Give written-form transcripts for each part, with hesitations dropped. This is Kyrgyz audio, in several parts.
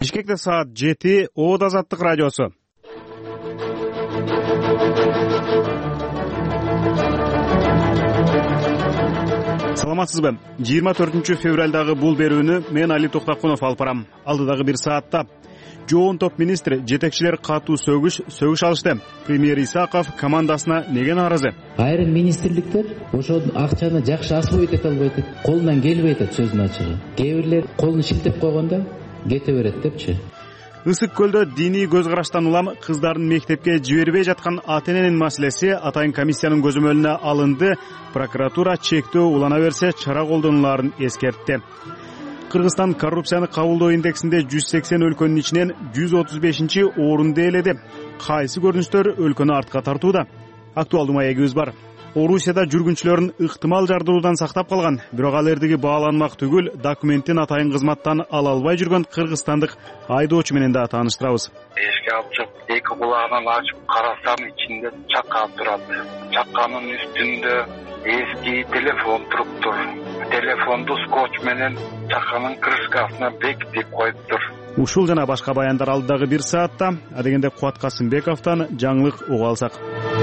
Бишкекте саат 7, Оод Азаттык радиосу. Саламатсызбы? 24 февралдагы бул берүүнү мен Али Токтакунов алып барам. Алдыдагы бир саатта жоон топ министри жетекчилер катуу сөгүш алышты. Премьер Исаков командасына неге нааразы? Айрым министрликтер ошол акчаны жакшы асбой эте албайт, колунан келбей атат сөздүн ачыгы. Кээ бирлер колун шилтеп койгондо кете берет депчи. Ысык көлдө диний көз караштан улам кыздарын мектепке жибербей жаткан ата-эненин маселеси атайын комиссиянын көзөмөлүнө алынды. Прокуратура чектөө улана берсе чара колдонуларын эскертти. Кыргызстан коррупцияны кабылдоо индексинде 180 өлкөнүн ичинен 135-чи орунду ээледи. Кайсы көрүнүштөр өлкөнү артка тартууда? Актуалдуу маегибиз бар. Орусияда жүргүнчүлөрүн ыктымал жардыруудан сактап калган, бирок ал эрдиги бааланмак түгүл, документтин атайын кызматтан ала албай жүргөн кыргызстандык айдоочу менен да тааныштырабыз. Эшикти ачып, эки кулагынан ачып карасам, ичинде чака турат. Чаканын үстүндө эски телефон туруптур. Телефонду скотч менен чаканын крышкасына бекитип коюптур. Ушул жана башка баяндар алдыдагы бир саатта. Адегенде Кубат Касымбековдон жаңылык уга алсак.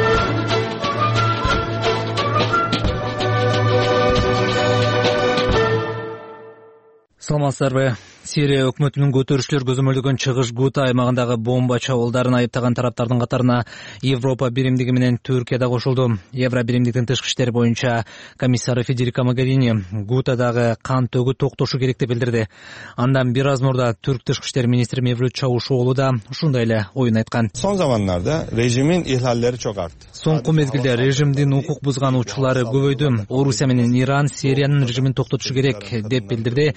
Саламатсыздарбы? Сирия өкмөтүнүн көтөрүшчүлөр көзөмөлдөгөн чыгыш Гута аймагындагы бомба чабуулдарын айыптаган тараптардын катарына Европа биримдиги менен Түркия да кошулду. Евро биримдиктин тышкы иштер боюнча комиссары Федерика Могерини Гутадагы кан төгүү токтошу керек деп билдирди. Андан бир аз мурда Түрк тышкы иштер министри Мевлют Чавушоğlu да ушундай эле оюн айткан. Son zamanlarda rejimin ihlalleri çok arttı. Соңку мезгилде режимдин укук бузган учурлары көбөйдү. Орусия менен Иран Сириянын режимин токтотушу керек деп билдирди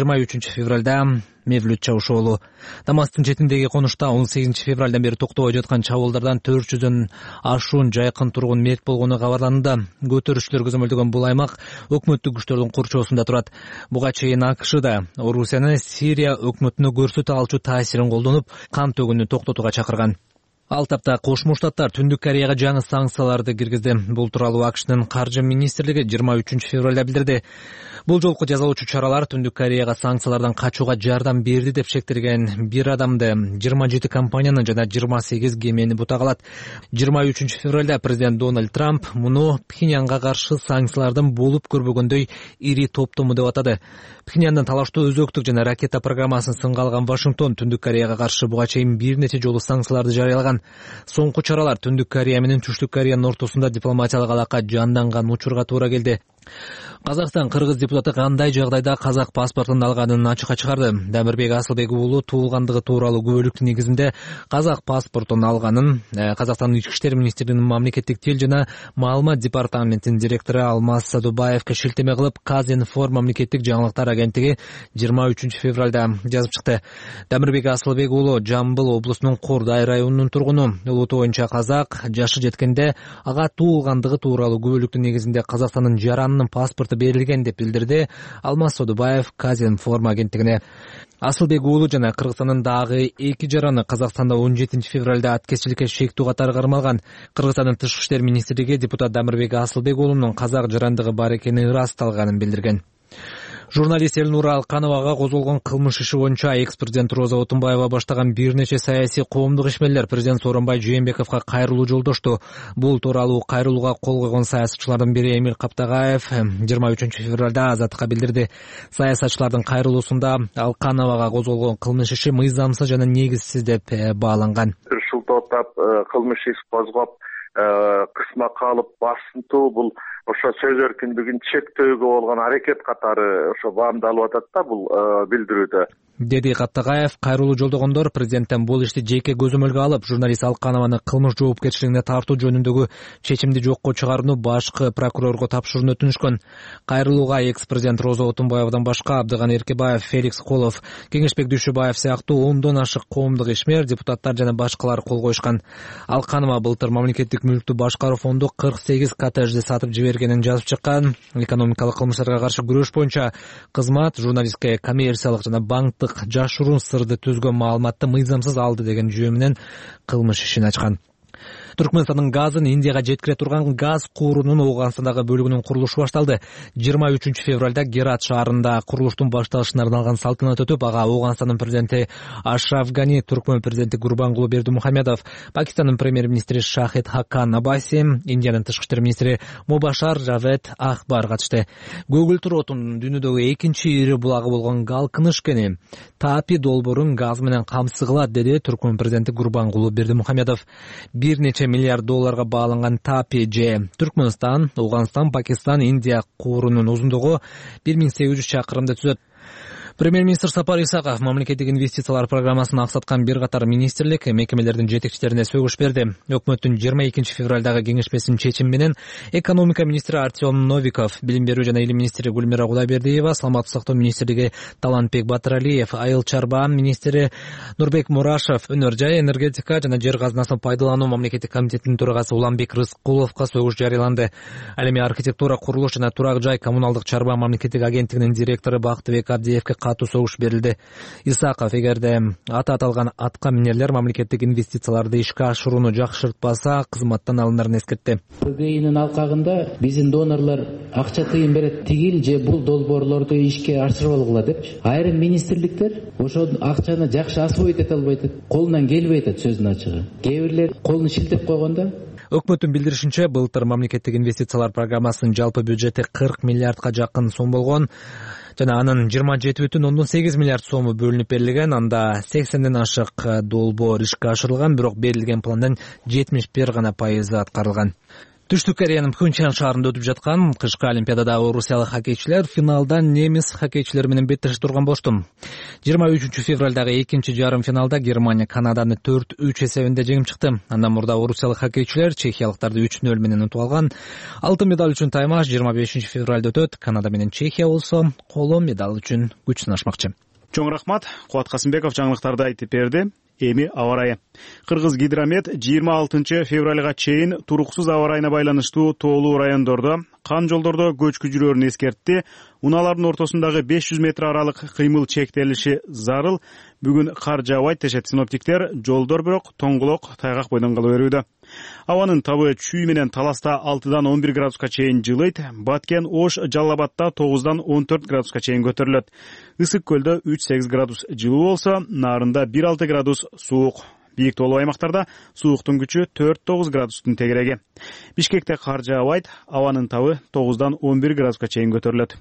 23 февралда Мевлют Чавушоğlu. Дамастын четиндеги конушта 18 февралдан бери токтобой жаткан чабуулдардан 400дөн ашуун жайкын тургун мерт болгону кабарланды. Көтөрүшчүлөр көзөмөлдөгөн бул аймак өкмөттүк күчтөрдүн курчоосунда турат. Буга чейин АКШ да Орусияны Сирия өкмөтүнө көрсөтө алчу таасирин колдонуп, кан төгүүнү токтотууга чакырган. Ал тапта Кошмо Штаттар Түндүк Кореяга жаңы санкцияларды киргизди. Бул тууралуу АКШнын каржы министрлиги 23 февралда билдирди. Бул жолку жазалоочу чаралар Түндүк Кореяга санкциялардан качууга жардам берди деп шектелген бир адамды, 27 компанияны жана 28 кемени бутагалат. 23 февралда президент Дональд Трамп муну Пхеньянга каршы санкциялардын болуп көрбөгөндөй ири топтому деп атады. Пхеньяндын талаштуу өзөктүк жана ракета программасын сынга алган Вашингтон Түндүк Кореяга каршы буга чейин бир нече жолу санкцияларды жарыялаган. Соңку чаралар Түндүк Корея менен Түштүк Кореянын ортосунда дипломатиялык алака жанданган учурга туура келди. Казакстан кыргыз депутаты кандай жагдайда казак паспортун алганын ачыкка чыгарды. Дамирбек Асылбек уулу туулгандыгы тууралуу күбөлүктүн негизинде казак паспортун алганын Казакстандын ички иштер министрлигинин мамлекеттик тил жана маалымат департаментинин директору Алмаз Садубаевке шилтеме кылып Казинформ мамлекеттик жаңылыктар агенттиги 23 февралда жазып чыкты. Дамирбек Асылбек уулу Жамбыл облусунун Кордай районунун тургуну. Улуту боюнча казак, жашы жеткенде ага туулгандыгы тууралуу күбөлүктүн негизинде Казакстандын жаранынын паспорту берилген деп билдирди Алмаз Садубаев Казинформ агенттигине. Асылбек уулу жана Кыргызстандын дагы эки жараны Казакстанда 17 февралда аткезчиликке шектүү катары кармалган. Кыргызстандын тышкы иштер министрлиги депутат Дамирбек Асылбек уулунун казак жарандыгы бар экени ырасталганын билдирген. Журналист Элнура Алкановага козголгон кылмыш иши боюнча экс-президент Роза Отунбаева баштаган бир нече саясий коомдук ишмерлер президент Сооронбай Жээнбековго кайрылуу жолдошту. Бул тууралуу кайрылууга кол койгон саясатчылардын бири Эмил Каптагаев 23 февралда Азаттыкка билдирди. Саясатчылардын кайрылуусунда Алкановага козголгон кылмыш иши мыйзамсыз жана негизсиз деп бааланган. Ушул топтап кылмыш иш козгоп, кысма калып басынтуу бул ошо сөз эркиндигин чектөөгө болгон аракет катары ошо баамдалып атат да бул билдирүүдө. Деди Каптагаев, кайрылуу жолдогондор президенттен бул ишти жеке көзөмөлгө алып, журналист Алканованы кылмыш жоопкерчилигине тартуу жөнүндөгү чечимди жокко чыгарууну башкы прокурорго тапшырууну өтүнүшкөн. Кайрылууга экс-президент Роза Отунбаевадан башка Абдыган Эркебаев, Феликс Холов, Кеңешбек Дүйшөбаев сыяктуу 10дон ашык коомдук ишмер, депутаттар жана башкалар кол коюшкан. Алканова былтыр мамлекеттик мүлктү башкаруу фонду 48 коттеджди сатып жибергенин жазып чыккан. Экономикалык кылмыштарга каршы күрөш боюнча кызмат журналистке коммерциялык жана банктык жашыруун сырды түзгөн маалыматты мыйзамсыз алды деген жүйө менен кылмыш ишин ачкан. Түркмөнстандын газын Индияга жеткире турган газ куурунун Ооганстандагы бөлүгүнүн курулушу башталды. 23 февралда Герат шаарында курулуштун башталышына арналган салтанат өтүп, ага Ооганстандын президенти Ашраф Гани, Түркмөн президенти Гурбангулы Бердимухамедов, Пакистандын премьер-министри Шахид Хакан Абаси, Индиянын тышкы иштер министри Мубашар Жавед Ахбар катышты. Көгүлтүр отун дүйнөдөгү экинчи ири булагы болгон Галкыныш кени Тапи долбоорун газ менен камсыз кылат, деди Түркмөн президенти Гурбангулы Бердимухамедов. Бир нече миллиард долларга бааланган Тапи же Түркмөнстан, Ооганстан, Пакистан, Индия куурунун узундугу 1800 чакырымды түзөт. Премьер-министр Сапар Исаков мамлекеттик инвестициялар программасын аксаткан бир катар министрлик мекемелердин жетекчилерине сөгүш берди. Өкмөттүн 22 февралдагы кеңешмесинин чечими менен экономика министри Артем Новиков, билим берүү жана илим министри Гүлмира Кудайбердиева, саламаттык сактоо министрлиги Талантбек Батыралиев, айыл чарба министри Нурбек Мурашев, өнөр жай, энергетика жана жер казынасын пайдалануу мамлекеттик комитетинин төрагасы Уланбек Рыскуловго сөгүш жарыяланды. Ал эми архитектура, курулуш жана турак жай коммуналдык чарба мамлекеттик агенттигинин директору Бактыбек Абдиевке катуу согуш берилди. Исаков эгерде аталган атка минерлер мамлекеттик инвестицияларды ишке ашырууну жакшыртпаса, кызматтан алынарын эскертти. ПГИнин алкагында биздин донорлор акча тыйын берет, тигил же бул долбоорлорду ишке ашырып алгыла депчи. Айрым министрликтер ошол акчаны жакшы освоить эте албайт, колунан келбей атат сөздүн ачыгы. Кээ бирлер колун шилтеп койгондо. Өкмөттүн билдиришинче, былтыр мамлекеттик инвестициялар программасынын жалпы бюджети 40 миллиардга жакын сом болгон жана анын 27,8 миллиард сому бөлүнүп берилген. Анда 80ден ашык долбоор ишке ашырылган, бирок берилген пландын 71% аткарылган. Түштүк Кореянын Пхенчхан шаарында өтүп жаткан кышкы олимпиадада орусиялык хоккейчилер финалдан немис хоккейчилери менен беттешип турган болушту. 23 февралдагы экинчи жарым финалда Германия Канаданы 4-3 эсебинде жеңип чыкты. Андан мурда орусиялык хоккейчилер чехиялыктарды 3-0 менен утуп алган. Алтын медаль үчүн таймаш 25 февралда өтөт. Канада менен Чехия болсо коло медаль үчүн күч сынашмакчы. Чоң рахмат. Кубат Касымбеков жаңылыктарды айтып берди. Эми аба ырайы. Кыргыз гидромет 26 февралга чейин туруксуз аба ырайына байланыштуу тоолуу райондордо кан жолдордо көчкү жүрөөрүн эскертти. Унаалардын ортосундагы 500 метр аралык кыймыл чектелиши зарыл. Бүгүн кар жаабайт дешет синоптиктер. Жолдор бирок тоңголок, тайгак бойдон кала берүүдө. Абанын табы чүй менен Таласта 6дан 11 градуска чейин жылыйт. Баткен, Ош, Жалал Абадта 9дан 14 градуска чейин көтөрүлөт. Ысык көлдө 3-8 градус жылуу болсо, Нарында 1-6 градус суук. Бийик тоолуу аймактарда сууктун күчү 4-9 градустун тегереги. Бишкекте кар жаабайт. Абанын табы 9дан 11 градуска чейин көтөрүлөт.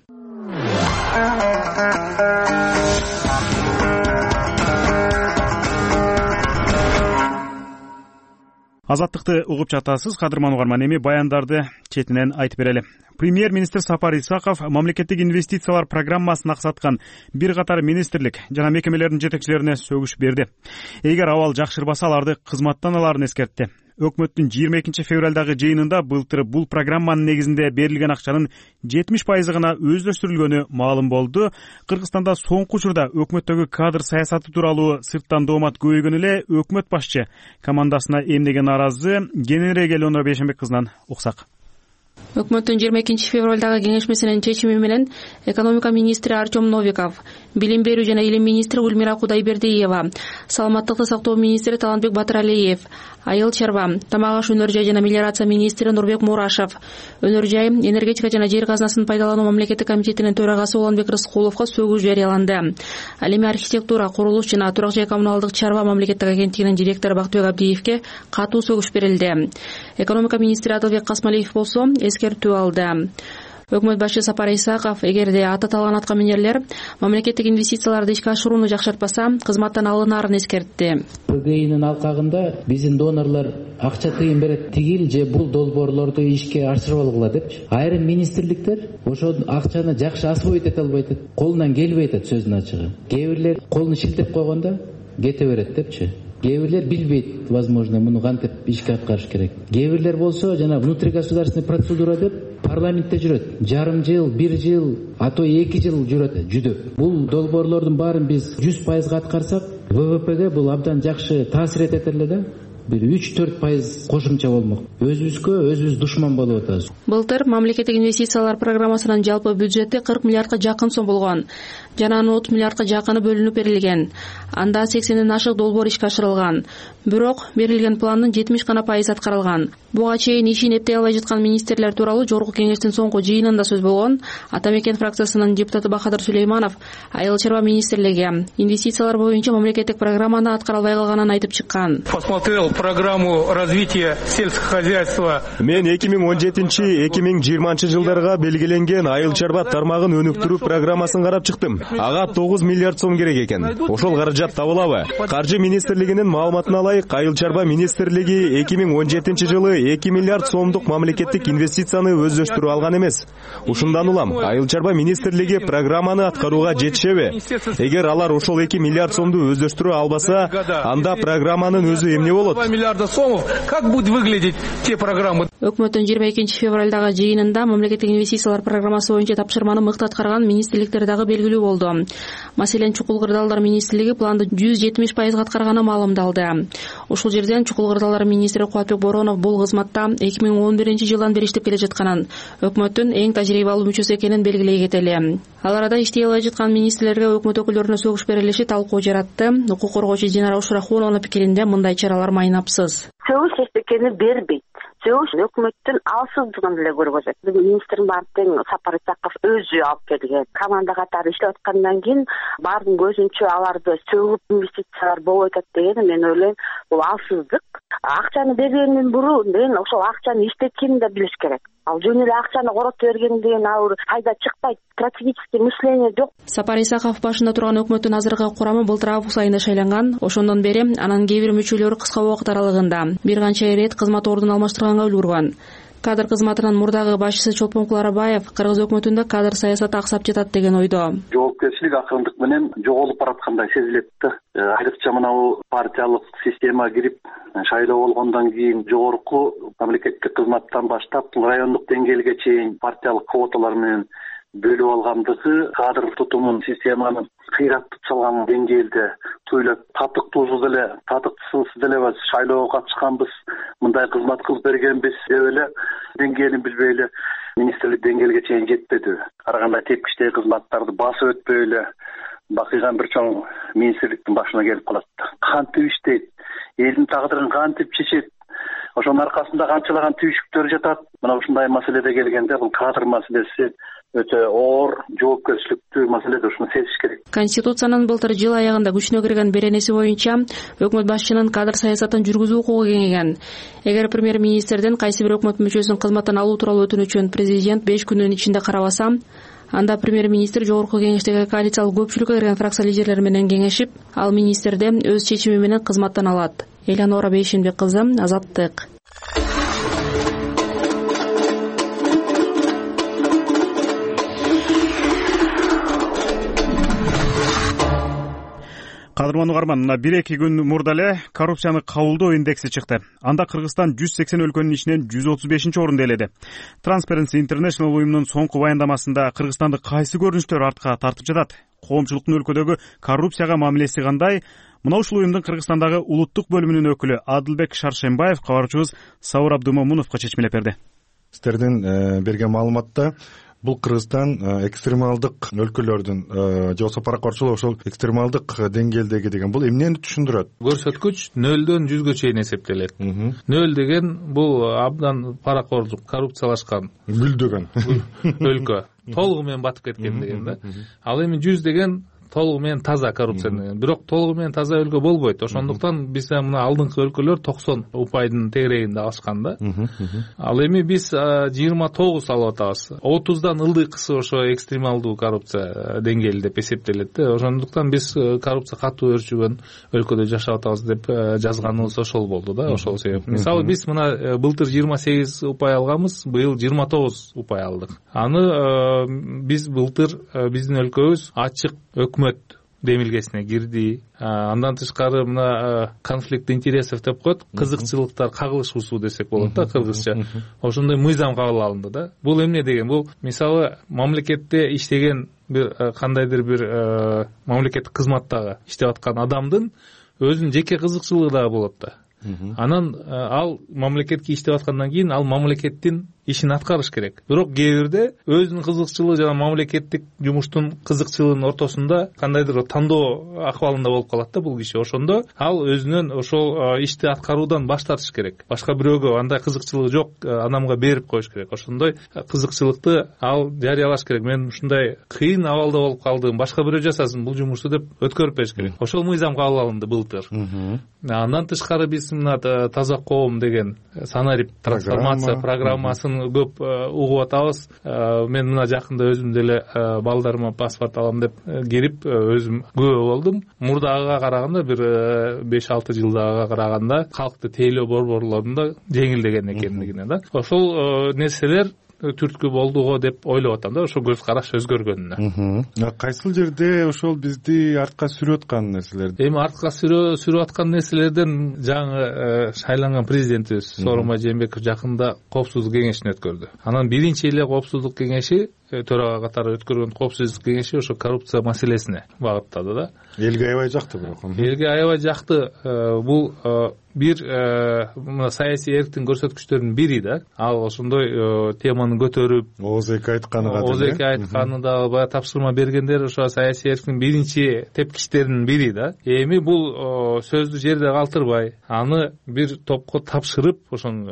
Азаттыкты угуп жатасыз, кадырман угарман. Эми баяндарды четинен айтып берели. Премьер-министр Сапар Исаков мамлекеттик инвестициялар программасын аксаткан бир катар министрлик жана мекемелердин жетекчилерине сөгүш берди. Эгер абал жакшырбаса, аларды кызматтан аларын эскертти. Өкмөттүн 22 февралдагы жыйынында былтыр бул программанын негизинде берилген акчанын 70% гана өздөштүрүлгөнү маалым болду. Кыргызстанда соңку учурда өкмөттөгү кадр саясаты тууралуу сырттан доомат көбөйгөн эле өкмөт башчы командасына эмнеге нааразы? Кененирээк Элеонора Бейшенбек кызынан уксак. Өкмөттүн 22 февралдагы кеңешмесинин чечими менен экономика министри Артем Новиков, билим берүү жана илим министри Гүлмира Кудайбердиева, саламаттыкты сактоо министри Талантбек Батыралиев, айыл чарба, тамак аш, өнөр жай жана мелиорация министри Нурбек Мурашев, өнөр жай, энергетика жана жер казынасын пайдалануу мамлекеттик комитетинин төрагасы Уланбек Рыскуловго сөгүш жарыяланды. Ал эми архитектура, курулуш жана турак жай коммуналдык чарба мамлекеттик агенттигинин директору Бактыбек Абдиевке катуу сөгүш берилди. Экономика министри Адылбек Касмалиев болсо эскертүү алды. Өкмөт башчы Сапар Исаков эгерде аталган атка минерлер мамлекеттик инвестицияларды ишке ашырууну жакшыртпаса, кызматтан алынаарын эскертти. ПГИнин алкагында биздин донорлор акча тыйын берет, тигил же бул долбоорлорду ишке ашырып алгыла депчи. Айрым министрликтер ошол акчаны жакшы освоить эте албайт, колунан келбей атат сөздүн ачыгы. Кээ бирлер колун шилтеп койгондо кете берет депчи. Кээ бирлер билбейт, возможно, муну кантип ишке аткарыш керек. Кээ бирлер болсо жана внутригосударственный процедура деп парламентте жүрөт. Жарым жыл, 1 жыл, а то 2 жыл жүрөт жүдөп. Бул долбоорлордун баарын биз 100% аткарсак, ВВПге бул абдан жакшы таасир этет эле да. бир 3-4% кошумча болмок. Өзүбүз душман болуп атабыз. Былтыр мамлекеттик инвестициялар программасынын жалпы бюджети 40 миллиардка жакын сом болгон жана анын 30 миллиардка жакыны бөлүнүп берилген. Анда 80ден ашык долбоор ишке ашырылган. Бирок берилген пландын 70 гана пайызы аткарылган. Буга чейин ишин эптей албай жаткан министрлер тууралуу жогорку кеңештин соңку жыйынында сөз болгон Ата Мекен фракциясынын депутаты Бахадыр Сулейманов Айыл чарба министрлиги инвестициялар боюнча мамлекеттик программаны аткара албай калганын айтып чыккан. Посмотрел программу развития сельского хозяйства. Мен 2017-2020 жылдарга белгиленген айыл чарба тармагын өнүктүрүү программасын карап чыктым. Ага 9 миллиард сом керек экен. Ошол каражат табылабы? Каржы министрлигинин маалыматына ылайык, айыл чарба министрлиги 2017 жылы 2 миллиард сомдук мамлекеттик инвестицияны өздөштүрүп алган эмес. Ушундан улам айыл чарба министрлиги программаны аткарууга жетишеби? Эгер алар ошол 2 миллиард сомду өздөштүрө албаса, анда программанын өзү эмне болот? 2 миллиарда сомов, как будет выглядеть те программы? Өкмөттүн 22 февралдагы жыйынында мамлекеттик инвестициялар программасы боюнча тапшырманы мыкты аткарган министрликтер дагы белгилүү болду. Маселен, Чукул Кырдаалдар министрлиги планды 170% аткарганын маалымдалды. Ушул жерден Чукул Кырдаалдар министри Кубатбек Боронов бул кызматта 2011 жылдан бери иштеп келе жатканын, өкмөттүн эң тажрыйбалуу мүчөсү экенин белгилей кетели. Ал арада иштей албай жаткан министрлерге өкмөт өкүлдөрүнө сөгүш берилиши талкуу жаратты. Укук коргоочу Динара Ушрахунованын пикиринде мындай чаралар майнапсыз. Сөгүш эчтекени бербейт. Сөгүш өкмөттүн алсыздыгын эле көргөзөт. Министр Мартин Сапар Исаков өзү алып келген. Команда катары иштеп аткандан кийин бардын көзүнчө аларды сөгүп инвестициялар болуп атат деген мен ойлойм, бул алсыздык. Акчаны бергенден бурун ошол акчаны иштеткенин да билиш керек. Ал жөн эле акчаны коротуп берген деген ал пайда чыкпайт. Стратегический мышление жок. Сапар Исаков башында турган өкмөттүн азыркы курамы былтыр август айында шайланган. Ошондон бери анын кээ бир мүчөлөрү кыска убакыт аралыгында бир канча ирет кызмат ордун алмаштырганга үлгүргөн. Кадр кызматынын мурдагы башчысы Чолпон Куларабаев кыргыз өкмөтүндө кадр саясаты аксап жатат деген ойдо. Жоопкерчилик акырындык менен жоголуп бараткандай сезилет да. Айрыкча мына партиялык система кирип шайлоо болгондон кийин жогорку мамлекеттик кызматтан баштап райондук деңгээлге чейин партиялык квоталар менен бөлүп алгандыгы кадр тутумун системаны кыйратып салган деңгээлде туйлап татыктуусуз деле эмес шайлоого катышканбыз, мындай кызмат кылып бергенбиз деп эле деңгээлин билбей эле министрлик деңгээлге чейин жетпеди. Ар кандай тепкичтеги кызматтарды басып өтпөй эле бакыйган бир чоң министрликтин башына келип калат. Кантип иштейт, элдин тагдырын кантип чечет, ошонун аркасында канчалаган түйшүктөр жатат. Мына ушундай маселеде келгенде бул кадр маселеси өтө оор, жоопкерчиликтүү маселе, ушуну сезиш керек. Конституциянын былтыр жыл аягында күчүнө кирген беренеси боюнча өкмөт башчынын кадр саясатын жүргүзүү укугу кеңейген. Эгер премьер-министрден кайсы бир өкмөт мүчөсүн кызматтан алуу тууралуу өтүнүчүн президент 5 күнүн ичинде карабаса, анда премьер-министр жогорку кеңештеги коалициялык көпчүлүккө кирген фракция лидерлери менен кеңешип, ал министрди өз чечими менен кызматтан алат. Элянора Бейшимбек кызы, Азаттык. Кадырман угарман, мына 1-2 күн мурда эле коррупцияны кабылдоо индекси чыкты. Анда Кыргызстан 180 өлкөнүн ичинен 135-орунду ээледи. Transparency International уюмунун соңку баяндамасында Кыргызстанды кайсы көрүнүштөр артка тартып жатат? Коомчулуктун өлкөдөгү коррупцияга мамилеси кандай? Мына ушул уюмдун Кыргызстандагы улуттук бөлүмүнүн өкүлү Адылбек Шаршембаев кабарчыбыз Сауыр Абдымомуновго чечмелеп берди. Сиздердин берген маалыматта бул Кыргызстан экстремалдык өлкөлөрдүн же болбосо паракорчулук ошол экстремалдык деңгээлдеги деген бул эмнени түшүндүрөт? Көрсөткүч 0-дөн 100гө чейин эсептелет. 0 деген бул абдан паракордук, коррупциялашкан, гүлдөгөн өлкө. Толугу менен батып кеткен деген да. Ал эми 100 деген толугу менен таза коррупция деген. Бирок толугу менен таза өлкө болбойт. Ошондуктан биз мына алдыңкы өлкөлөр 90% тегерегинде алышкан да. Ал эми биз 29 алып атабыз. 30дан ылдыйкысы ошо экстремалдуу коррупция деңгээли деп эсептелет да. Ошондуктан биз коррупция катуу өрчүгөн өлкөдө жашап атабыз деп жазганыбыз ошол болду да, ошол себеп. Мисалы биз мына былтыр 28 упай алганбыз, быйыл 29 упай алдык. Аны биз былтыр биздин өлкөбүз ачык өкмөт демилгесине кирди. Андан тышкары мына конфликт интересов деп коет, кызыкчылыктар кагылышуусу десек болот да кыргызча. Ошондой мыйзам кабыл алынды да. Бул эмне деген? Бул мисалы мамлекетте иштеген бир кандайдыр бир мамлекеттик кызматтагы иштеп аткан адамдын өзүнүн жеке кызыкчылыгы дагы болот да. Анан ал мамлекетке иштеп аткандан кийин ал мамлекеттин ишин аткарыш керек. Бирок кээ бирде өзүнүн кызыкчылыгы жана мамлекеттик жумуштун кызыкчылыгынын ортосунда кандайдыр тандоо акыбалында болуп калат да бул киши. Ошондо ал өзүнөн ошол ишти аткаруудан баш тартыш керек. Башка бирөөгө андай кызыкчылыгы жок адамга берип коюш керек. Ошондой кызыкчылыкты ал жарыялаш керек. Мен ушундай кыйын абалда болуп калдым, башка бирөө жасасын бул жумушту деп өткөрүп бериш керек. Ошол мыйзам кабыл алынды былтыр. Андан тышкары биз мына таза коом деген санарип трансформация программасын көп угуп атабыз. Мен мына жакында өзүм деле балдарыма паспорт алам деп кирип өзүм күбө болдум. Мурдагыга караганда бир 5-6 жылдагыга караганда калкты тейлөө борборлорунда жеңилдеген экендигине да. Ошол нерселер түрткү болду го деп ойлоп атам да, ошо көз караш өзгөргөнүнө. Кайсыл жерде ошол бизди артка сүрүп аткан нерселер? Эми артка сүрүп аткан нерселерден жаңы шайланган президентибиз Сооронбай Жээнбеков жакында коопсуздук кеңешин өткөрдү. Анан биринчи эле коопсуздук кеңеши төрага катары өткөргөн коопсуздук кеңеши ошо коррупция маселесине багыттады да. Элге аябай жакты бирок. Элге аябай жакты. Бул бир мына саясий эрктин көрсөткүчтөрүнүн бири да. Ал ошондой теманы көтөрүп, ооз эки айтканы да баягы тапшырма бергендер ошо саясий эрктин биринчи тепкичтеринин бири да. Эми бул сөздү жерде калтырбай, аны бир топко тапшырып, ошону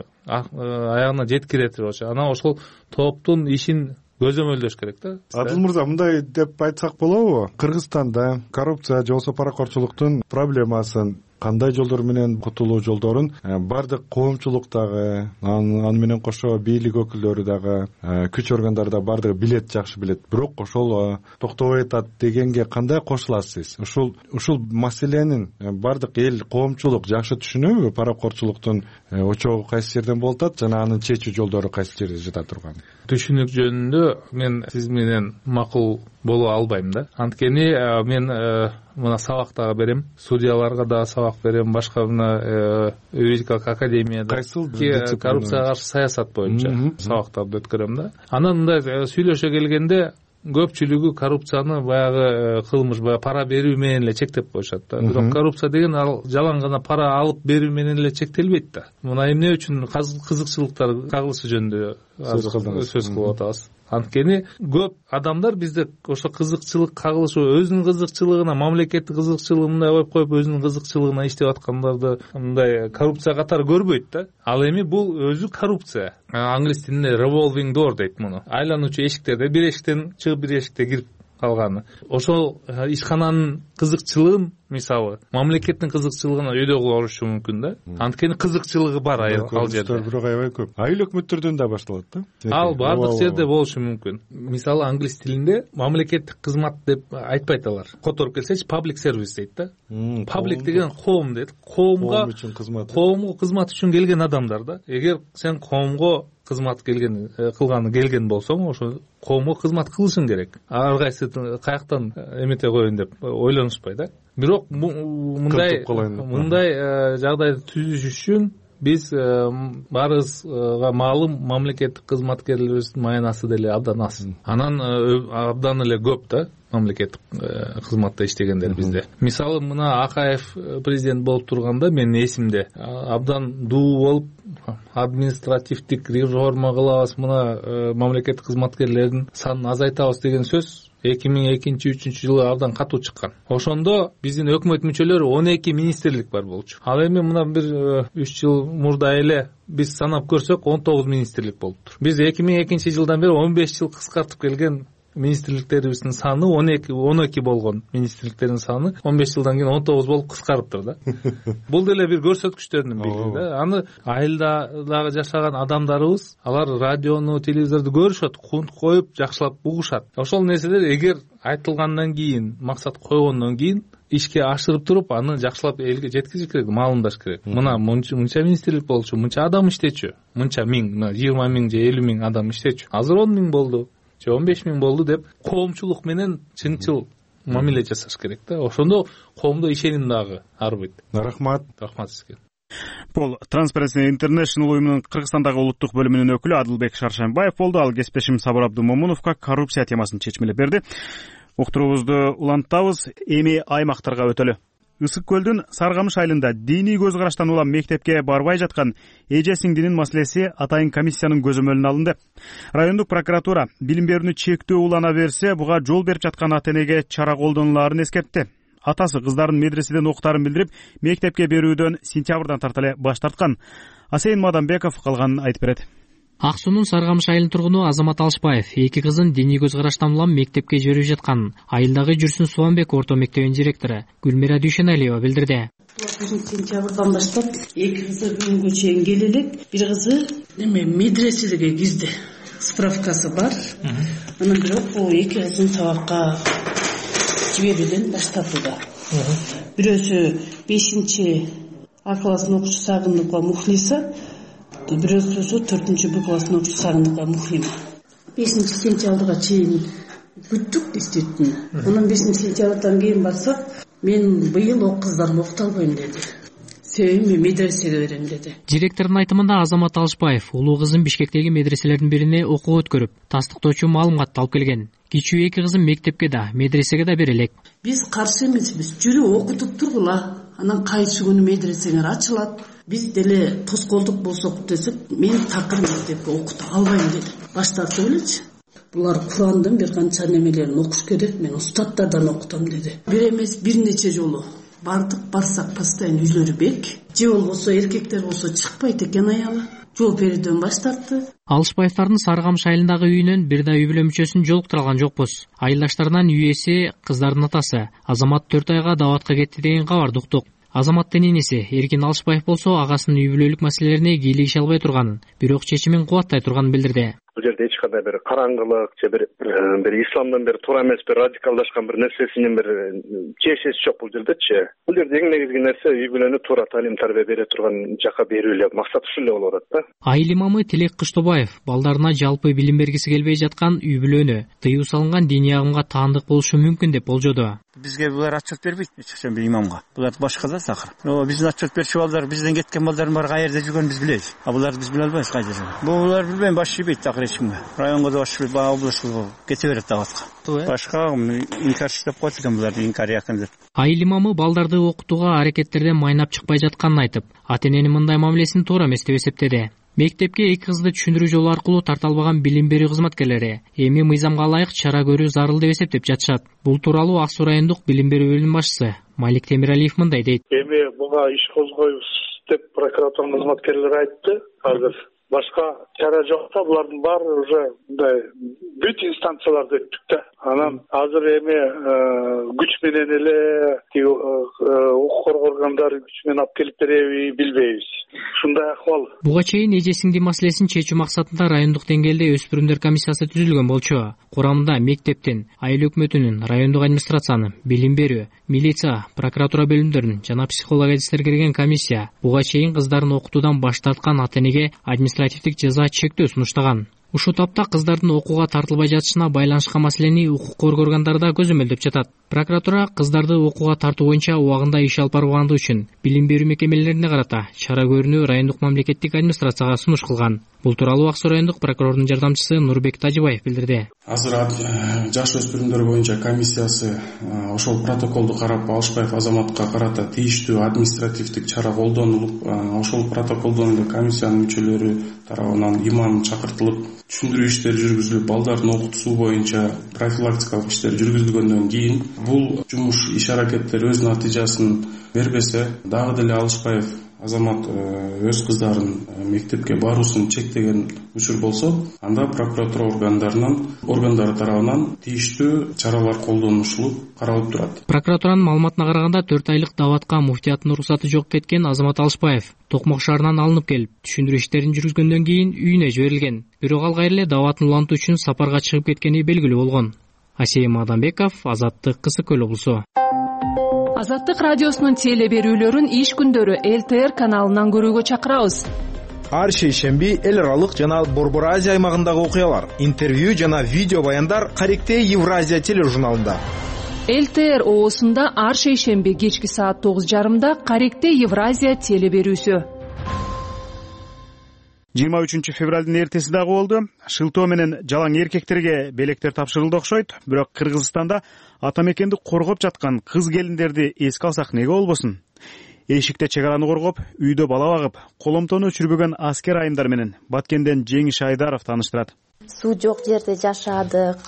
аягына жеткиретип, анан ошол топтун ишин көзөмөлдөш керек да. Адыл мырза, мындай деп айтсак болобу? Кыргызстанда коррупция же болбосо паракорчулуктун проблемасын, кандай жолдор менен кутулуу жолдорун бардык коомчулуктагы, аны менен кошо бийлик өкүлдөрү дагы, күч органдары да бардыгы билет, жакшы билет. Бирок ошол токтобой атат дегенге кандай кошуласыз? Ушул маселенин бардык эл, коомчулук жакшы түшүнөбү? Паракорчулуктун очогу кайсы жерден болуп атат жана анын чечүү жолдору кайсы жерде жата турган? Түшүнүк жөнүндө мен сиз менен макул боло албайм да. Анткени мен мына сабак дагы берем, судьяларга дагы сабак берем, башка мына юридикалык академияда коррупцияга каршы саясат боюнча сабактарды өткөрөм да. Анан мындай сүйлөшө келгенде көпчүлүгү коррупцияны баягы кылмыш, баягы пара берүү менен эле чектеп коюшат да. Бирок коррупция деген ал жалаң гана пара алып берүү менен эле чектелбейт да. Мына эмне үчүн кызыкчылыктар кагылышы жөнүндө сөз кылып атабыз. Анткени көп адамдар бизде ошо кызыкчылык кагылышы, өзүнүн кызыкчылыгына, мамлекеттик кызыкчылыгын мындай коюп коюп, өзүнүн кызыкчылыгына иштеп аткандарды мындай коррупция катары көрбөйт да. Ал эми бул өзү коррупция. Англис тилинде revolving door дейт муну. Айлануучу эшиктерде бир эшиктен чыгып бир эшикте кирип калганы. Ошол ишкананын кызыкчылыгын, мисалы, мамлекеттин кызыкчылыгына өйдө кылышы мүмкүн да. Анткени кызыкчылыгы бар ал жерде. Бирок аябай көп. Айыл өкмөттөрдөн да башталат да. Ал бардык жерде болушу мүмкүн. Мисалы, англис тилинде мамлекеттик кызмат деп айтпайт алар. Которуп келсечи public service дейт да. Public деген коом дейт. Коомго кызмат үчүн келген адамдар да. Эгер сен коомго кызмат кылганы келген болсоң, ошо коомго кызмат кылышың керек. Ар кайсы каяктан эмете коеюн деп ойлонушпай да. Бирок мындай жагдайды түзүш үчүн биз баарыбызга маалым мамлекеттик кызматкерлерибиздин маянасы деле абдан аз. Анан абдан эле көп да мамлекеттик кызматта иштегендер бизде. Мисалы, мына Акаев президент болуп турганда менин эсимде абдан дуу болуп административдик реформа кылабыз, мына мамлекеттик кызматкерлердин санын азайтабыз деген сөз 2002-2003 жылы абдан катуу чыккан. Ошондо биздин өкмөт мүчөлөрү 12 министрлик бар болчу. Ал эми мына бир 3 жыл мурда эле биз санап көрсөк 19 министрлик болуптур. Биз 2002 жылдан бери 15 жыл кыскартып келген министрликтерибиздин саны 12 болгон министрликтердин саны 15 жылдан кийин 19 болуп кыскарыптыр да. Бул деле бир көрсөткүчтөрдүн бири да. Аны айылда дагы жашаган адамдарыбыз, алар радиону, телевизорду көрүшөт, кунт коюп жакшылап угушат. Ошол нерселер эгер айтылгандан кийин, максат койгондон кийин ишке ашырып туруп, аны жакшылап элге жеткизиш керек, маалымдаш керек. Мына мынча министрлик болчу, мынча адам иштечү, мынча миң, 20 миң же 50 миң адам иштечү. Азыр 10 миң болду, же 15 миң болду деп коомчулук менен чынчыл мамиле жасаш керек да. Ошондо коомдо ишеним дагы арбайт. Рахмат сизге. Бул Transparency International уюмунун Кыргызстандагы улуттук бөлүмүнүн өкүлү Адылбек Шаршембаев болду. Ал кесиптешим Сабыр Абдумомуновго коррупция темасын чечмелеп берди. Уктуруубузду улантабыз, эми аймактарга өтөлү. Ысык көлдүн Саргамыш айылында диний көз караштан улам мектепке барбай жаткан эже сиңдинин маселеси атайын комиссиянын көзөмөлүнө алынды. Райондук прокуратура билим берүүнү чектөө улана берсе, буга жол берип жаткан ата-энеге чара колдонуларын эскертти. Атасы кыздарын медреседен окутарын билдирип, мектепке берүүдөн сентябрдан тарта эле баш тарткан. Асейин Мадамбеков калганын айтып берет. Ак суунун Саргамыш айылынын тургуну Азамат Алышбаев эки кызын диний көз караштан улам мектепке жиберип жатканын айылдагы Жүрсүн Субанбек орто мектебинин директору Гүлмира Дүйшеналиева билдирди. Сентябрдан баштап эки кызы бүгүнгө чейин келе элек, бир кызы медреседе кирди. Справкасы бар. Анан бирок бул эки кызын сабакка жиберүүдөн баш тартууда. Бирөөсү 5 А класстын окуучусу Сагындыкова Мухлиса, бирөөсү 4 Б класстын окуучусу Сагындыкова Мухлима. 5 сентябрга чейин күттүк действительно. Анан 5 сентябрдан кийин барсак, мен быйыл о кыздарды окута албайм деди. Себеби мен медресеге берем деди. Директордун айтымында Азамат Алышбаев улуу кызын Бишкектеги медреселердин бирине окууга өткөрүп, тастыктоочу маалыматты алып келген. Кичүү эки кызын мектепке да, медресеге да бере элек. Биз каршы эмеспиз. Жүрүп окутуп тургула. Анан кайсы күнү медресеңер ачылат. Биз деле тоскоолдук болсок десек, мен такыр мектепке окута албайм деди. Баш тартып элечи. Булар Курандын бир канча немелерин окуш керек, мен устаттардан окутам деди. Бир эмес, бир нече жолу бардык, барсак постоянно үйлөрү бек. Же болбосо эркектер болсо чыкпайт экен аялы. Жол берүүдөн баш тартты. Алышбаевдардын Саргамыш айылындагы үйүнөн бир да үй бүлө мүчөсүн жолуктура алган жокпуз. Айылдаштарынан үй ээси кыздардын атасы Азамат 4 айга даватка кетти деген кабарды уктук. Азаматтын энеси Эркин Алышбаев болсо агасынын үй бүлөлүк маселелерине кийлигише албай турганын, бирок чечимин кубаттай турганын билдирди. Бул жерде эч кандай бир караңгылык же бир исламдан бир туура эмес бир радикалдашкан бир нерсесинин бир чечеси жок бул жердечи. Бул жерде эң негизги нерсе үй бүлөнү туура талим тарбия бере турган жака берүү эле максат ушул эле болуп атат да. Айыл имамы Тилек Кыштобаев балдарына жалпы билим бергиси келбей жаткан үй бүлөнү тыюу салынган диний агымга таандык болушу мүмкүн деп болжоду. Бизге булар отчет бербейт, чечен бир имамга. Булар башка да сакыр. Биздин отчет берчү балдар, бизден кеткен балдардын баары каерде жүргөнүн биз билебиз. Буларды биз биле албайбыз кайда жүргөнүн. Булар билбейм, баш жибейт такыр эч кимге. Районго да баш жибейт, областка кете берет даватка. Башка инкарчы деп коет экен буларды, инкар якын деп. Айыл имамы балдарды окутууга аракеттерден майнап чыкпай жатканын айтып, ата-эненин мындай мамилесин туура эмес деп эсептеди. Мектепке эки кызды түшүндүрүү жолу аркылуу тарта албаган билим берүү кызматкерлери эми мыйзамга ылайык чара көрүү зарыл деп эсептеп жатышат. Бул тууралуу Ак Суу райондук билим берүү бөлүмүнүн башчысы Малик Темиралиев мындай дейт. Эми буга иш козгойбуз деп прокуратуранын кызматкерлери айтты. Азыр башка чара жок да, булардын баары уже мындай бүт инстанцияларды өттүк да. Анан азыр эми күч менен эле укук коргоо органдары күч менен алып келип береби билбейбиз. Ушундай акыбал. Буга чейин эже сиңди маселесин чечүү максатында райондук деңгээлде өспүрүмдөр комиссиясы түзүлгөн болчу. Курамында мектептин, айыл өкмөтүнүн, райондук администрациянын, билим берүү, милиция, прокуратура бөлүмдөрүнүн жана психолог адистер кирген комиссия буга чейин кыздарын окутуудан баш тарткан ата-энеге административдик жаза чектөө сунуштаган. Ушул тапта кыздардын окууга тартылбай жатышына байланышкан маселени укук коргоо органдары да көзөмөлдөп жатат. Прокуратура кыздарды окууга тартуу боюнча убагында иш алып барбагандыгы үчүн билим берүү мекемелерине карата чара көрүүнү райондук мамлекеттик администрацияга сунуш кылган. Бул тууралуу Ак Суу райондук прокурордун жардамчысы Нурбек Тажибаев билдирди. Азыр жаш өспүрүмдөр боюнча комиссиясы ошол протоколду карап Алышбаев Азаматка карата тийиштүү административдик чара колдонулуп, ошол протоколдон эле комиссиянын мүчөлөрү тарабынан имам чакыртылып, түшүндүрүү иштери жүргүзүлүп, балдардын окутуусу боюнча профилактикалык иштер жүргүзүлгөндөн кийин бул жумуш иш аракеттер өз натыйжасын бербесе, дагы деле Алышбаев Азамат өз кыздарын мектепке баруусун чектеген учур болсо, анда прокуратура органдары тарабынан тийиштүү чаралар колдонулуп каралып турат. Прокуратуранын маалыматына караганда 4 айлык даватка муфтияттын уруксаты жок кеткен Азамат Алышбаев Токмок шаарынан алынып келип, түшүндүрүү иштерин жүргүзгөндөн кийин үйүнө жиберилген. Бирок ал кайра эле даватын улантуу үчүн сапарга чыгып кеткени белгилүү болгон. Асейин Мадамбеков, Азаттык, Кысык Көл облусу. Азаттык радиосунун теле берүүлөрүн иш күндөрү ЛТР каналынан көрүүгө чакырабыз. Ар шейшемби эл аралык жана Борбор Азия аймагындагы окуялар, интервью жана видео баяндар Каректээ Евразия тележурналында. ЛТР оосунда ар шейшемби кечки саат 9:30 Каректээ Евразия теле берүүсү. 23 февралдын эртеси дагы болду. Шылтоо менен жалаң эркектерге белектер тапшырылды окшойт. Бирок Кыргызстанда ата мекенди коргоп жаткан кыз келиндерди эске алсак эмне болбосун? Эшикте чек араны коргоп, үйдө бала багып, коломтону өчүрбөгөн аскер айымдар менен Баткенден Жеңиш Айдаров тааныштырат. Суу жок жерде жашадык,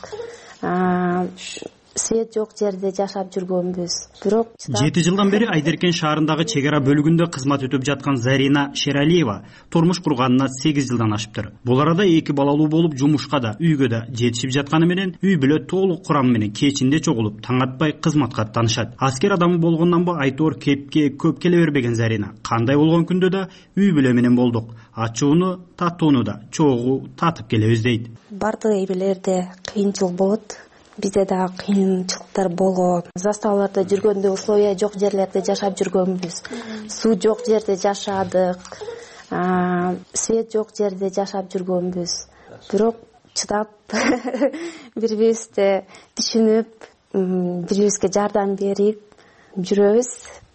свет жок жерде жашап жүргөнбүз. Бирок 7 жылдан бери Айдеркен шаарындагы чек ара бөлүгүндө кызмат өтүп жаткан Зарина Шералиева турмуш курганына 8 жылдан ашыптыр. Бул арада 2 балалуу болуп жумушка да, үйгө да жетишип жатканы менен үй бүлө толук курам менен кечинде чогулуп, таң атпай кызматка аттанышат. Аскер адамы болгондон ба айтор кепке көп келе бербеген Зарина кандай болгон күндө да үй бүлө менен болдук. Ачууну, таттууну да чогуу татып келебиз дейт. Бардык үй бүлөлөрдө кыйынчылык болот. Бизде дагы кыйынчылыктар болгон. Заставаларда жүргөндө условия жок жерлерде жашап жүргөнбүз. Суу жок жерде жашадык, свет жок жерде жашап жүргөнбүз. Бирок чыдап бири-бирибизди түшүнүп, бири-бирибизге жардам берип жүрөбүз.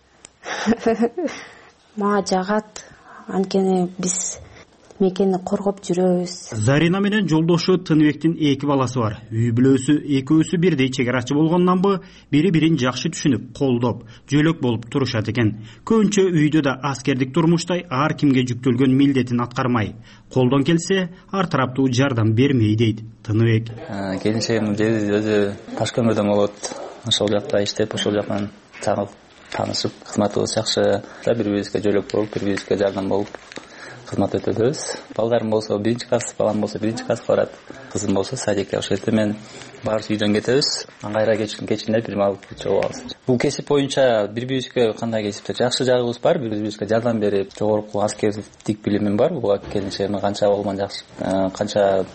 Мага жагат, анткени биз мекенди коргоп жүрөбүз. Зарина менен жолдошу Тыныбектин 2 баласы бар. Үй бүлөсү экөөсү бирдей чек арачы болгондон бу бири-бирин жакшы түшүнүп, колдоп, жөлөк болуп турушат экен. Көбүнчө үйдө да аскердик турмуштай ар кимге жүктөлгөн милдетин аткармай, колдон келсе ар тараптуу жардам бермей дейт Тыныбек. Келинчегим өзү Ташкөмөрдөн болот. Ошол жакта иштеп, ошол жактан чагып таанышып, кызматыбыз жакшы. Бири-бирибизге жөлөк болуп, бири-бирибизге жардам болуп кызмат өтөбүз. Балдарым болсо 1-класс, балам болсо 1-класска барат. Кызым болсо садикке ошол менен баарыбыз үйдөн кетебиз. Кайра кечинде бир алып чыгабыз. Бул кесип боюнча бири-бирибизге кандай кесипте жакшы жагыбыз бар, бири-бирибизге жардам берип, жогорку аскердик билимим бар. Буга келинчегиме канча болгон жакшы, канча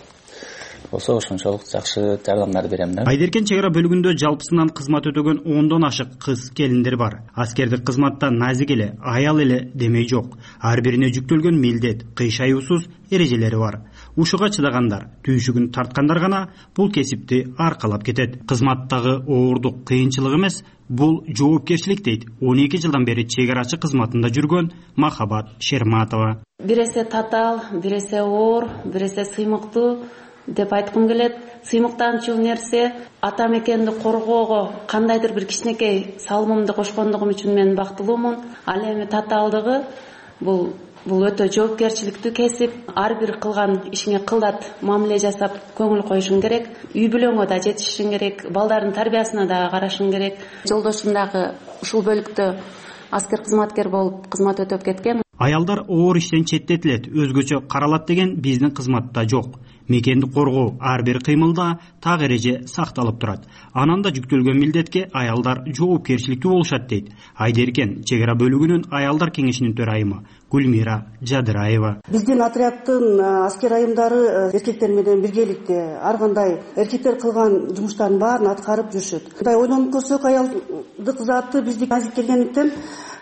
болсо ошончолук жакшы жардамдар берем да. Айдеркен чек ара бөлүгүндө жалпысынан кызмат өтөгөн 10дон ашык кыз келиндер бар. Аскердик кызматта назик эле, аял эле демей жок. Ар бирине жүктөлгөн милдет, кыйшаюусуз эрежелери бар. Ушуга чыдагандар, түйшүгүн тарткандар гана бул кесипти аркалап кетет. Кызматтагы оорундук кыйынчылык эмес, бул жоопкерчилик дейт 12 жылдан бери чек арачы кызматында жүргөн Махабат Шерматова. Биресе татаал, биресе оор, биресе сыймыктуу деп айткым келет. Сыймыктанчу нерсе ата мекенди коргоого кандайдыр бир кичинекей салымымды кошкондугум үчүн мен бактылуумун. Ал эми татаалдыгы бул өтө жоопкерчиликтүү кесип. Ар бир кылган ишиңе кылдат мамиле жасап көңүл коюшуң керек. Үй бүлөңө да жетишишиң керек, балдардын тарбиясына да карашың керек. Жолдошум дагы ушул бөлүктө аскер кызматкер болуп кызмат өтөп кеткен. Аялдар оор иштен четтетилет, өзгөчө каралат деген биздин кызматта жок. Мекенди коргоо ар бир кыймылда так эреже сакталып турат. Анан да жүктөлгөн милдетке аялдар жоопкерчиликтүү болушат дейт Айдеркен чек ара бөлүгүнүн аялдар кеңешинин төрайымы Гүлмира Жадыраева. Биздин отряддын аскер айымдары эркектер менен биргеликте ар кандай эркектер кылган жумуштардын баарын аткарып жүрүшөт. Мындай ойлонуп көрсөк, аялдык заты биздик назик келгендиктен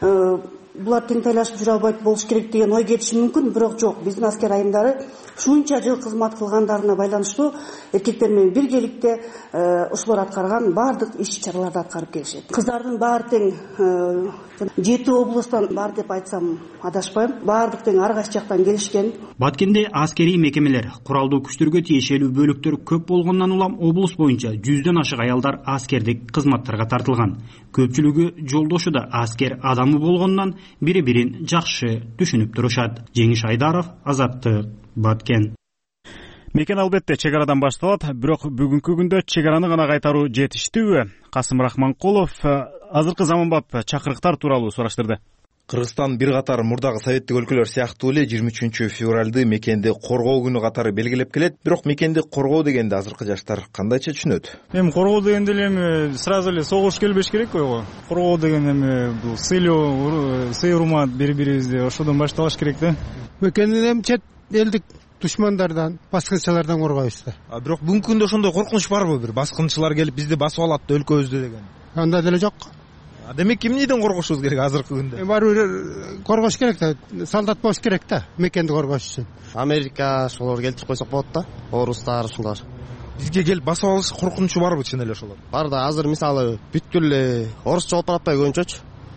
булар тең тайлашып жүрө албайт болуш керек деген ой кетиши мүмкүн, бирок жок. Биздин аскер айымдары ушунча жыл кызмат кылгандарына байланыштуу эркектер менен биргеликте ошолор аткарган баардык иш-чараларды аткарып келишет. Кыздардын баары тең 7 областтан бар деп айтсам адашпайм. Баардык тең ар кайсы жактан келишкен. Баткенде аскерий мекемелер, куралдуу күчтөргө тиешелүү бөлүктөр көп болгондон улам облус боюнча 100дөн ашык аялдар аскердик кызматтарга тартылган. Көпчүлүгү жолдошу да аскер адамы болгондон бири-бирин жакшы түшүнүп турушат. Жеңиш Айдаров, Азаттык, Баткен. Мекен албетте чек арадан башталат, бирок бүгүнкү күндө чек араны гана кайтаруу жетиштүүбү? Касым Рахманкулов азыркы заманбап чакырыктар тууралуу сураштырды. Кыргызстан бир катар мурдагы советтик өлкөлөр сыяктуу эле 23 февралды мекенди коргоо күнү катары белгилеп келет. Бирок мекенди коргоо дегенде азыркы жаштар кандайча түшүнөт? Эми коргоо дегенде эми сразу эле согуш келбеш керек койго. Коргоо деген эми бул сыйлоо, сый-урмат бири-бирибизди ошодон башталыш керек да. Мекенди эми чет элдик душмандардан, баскынчылардан коргойбуз да. Бирок бүгүнкү күндө ошондой коркунуч барбы, бир баскынчылар келип бизди басып алат өлкөбүздү деген? Андай деле жок. Демек эмнеден коргошубуз керек азыркы күндө? Баары бир коргош керек да, солдат болуш керек да, мекенди коргош үчүн. Америка ошолор келтирип койсок болот да, орустар ушулар. Бизге келип басып алыш коркунучу барбы чын эле ошолор? Бар да, азыр мисалы бүткүл эле орусча болуп баратпайбы көбүнчөчү.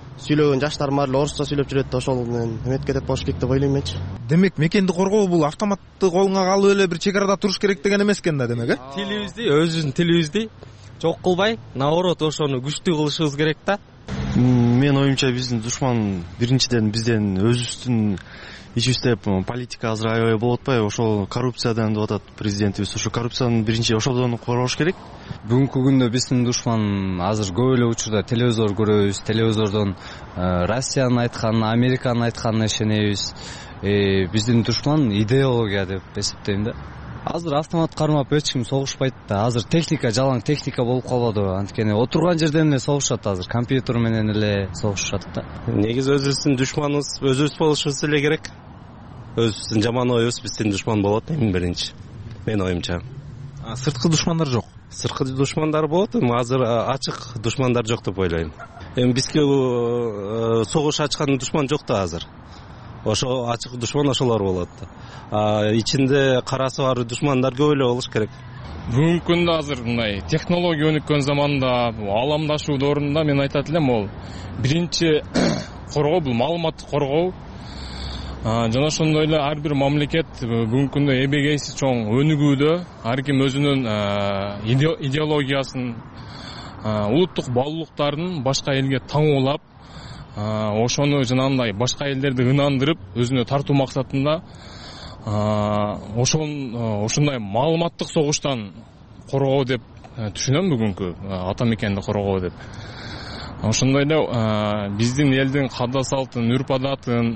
сүйлөгөн жаштарым бар эле орусча сүйлөп жүрөт да ошол менен эметип кетет болуш керек деп ойлойм менчи. Демек мекенди коргоо бул автоматтык колуңа алып эле бир чек арада туруш керек деген эмес экен да, демек Тилибизди, өзүбүздүн тилибизди жок кылбай, наоборот ошону күчтүү кылышыбыз керек да. Менин оюмча биздин душман биринчиден бизден өзүбүздүн ичибизде политика азыр аябай болуп атпайбы? Ошол коррупциядан деп атат президентибиз. Ошо коррупцияны биринчи ошодон коргош керек. Бүгүнкү күндө биздин душман азыр көп эле учурда телевизор көрөбүз. Телевизордон Россиянын айтканын, Американын айтканына ишенебиз. Биздин душман идеология деп эсептейм да. Азыр автомат кармап эч ким согушпайт да. Азыр техника, жалаң техника болуп калбадыбы? Анткени отурган жерден эле согушат азыр. Компьютер менен эле согушат да. Негизи өзүбүздүн душманыбыз өзүбүз болушубуз эле керек. Өзүбүздүн жаман оюбуз биздин душман болот эми биринчи. Менин оюмча. Сырткы душмандар жок. Сырткы душмандар болот, азыр ачык душмандар жок деп ойлойм. Эми бизге согуш ачкан душман жок да азыр. Ошо ачык душман ошолор болот. Ичинде карасы бар душмандар көп эле болуш керек. Бүгүнкү күндө азыр мындай технология өнүккөн заманда, ааламдашуу доорунда мен айтат элем, ол биринчи коргоо бул маалыматтык коргоо. Жана ошондой эле ар бир мамлекет бүгүнкү күндө эбегейси чоң өнүгүүдө, ар ким өзүнүн идеологиясын, улуттук баалуулуктарын башка элге таңуулап, ошону жанагындай башка элдерди ынандырып, өзүнө тартуу максатында ошондой маалыматтык согуштан коргоо деп түшүнөм бүгүнкү ата мекенди коргоо деп. Ошондой эле биздин элдин каада салтын, үрп адатын,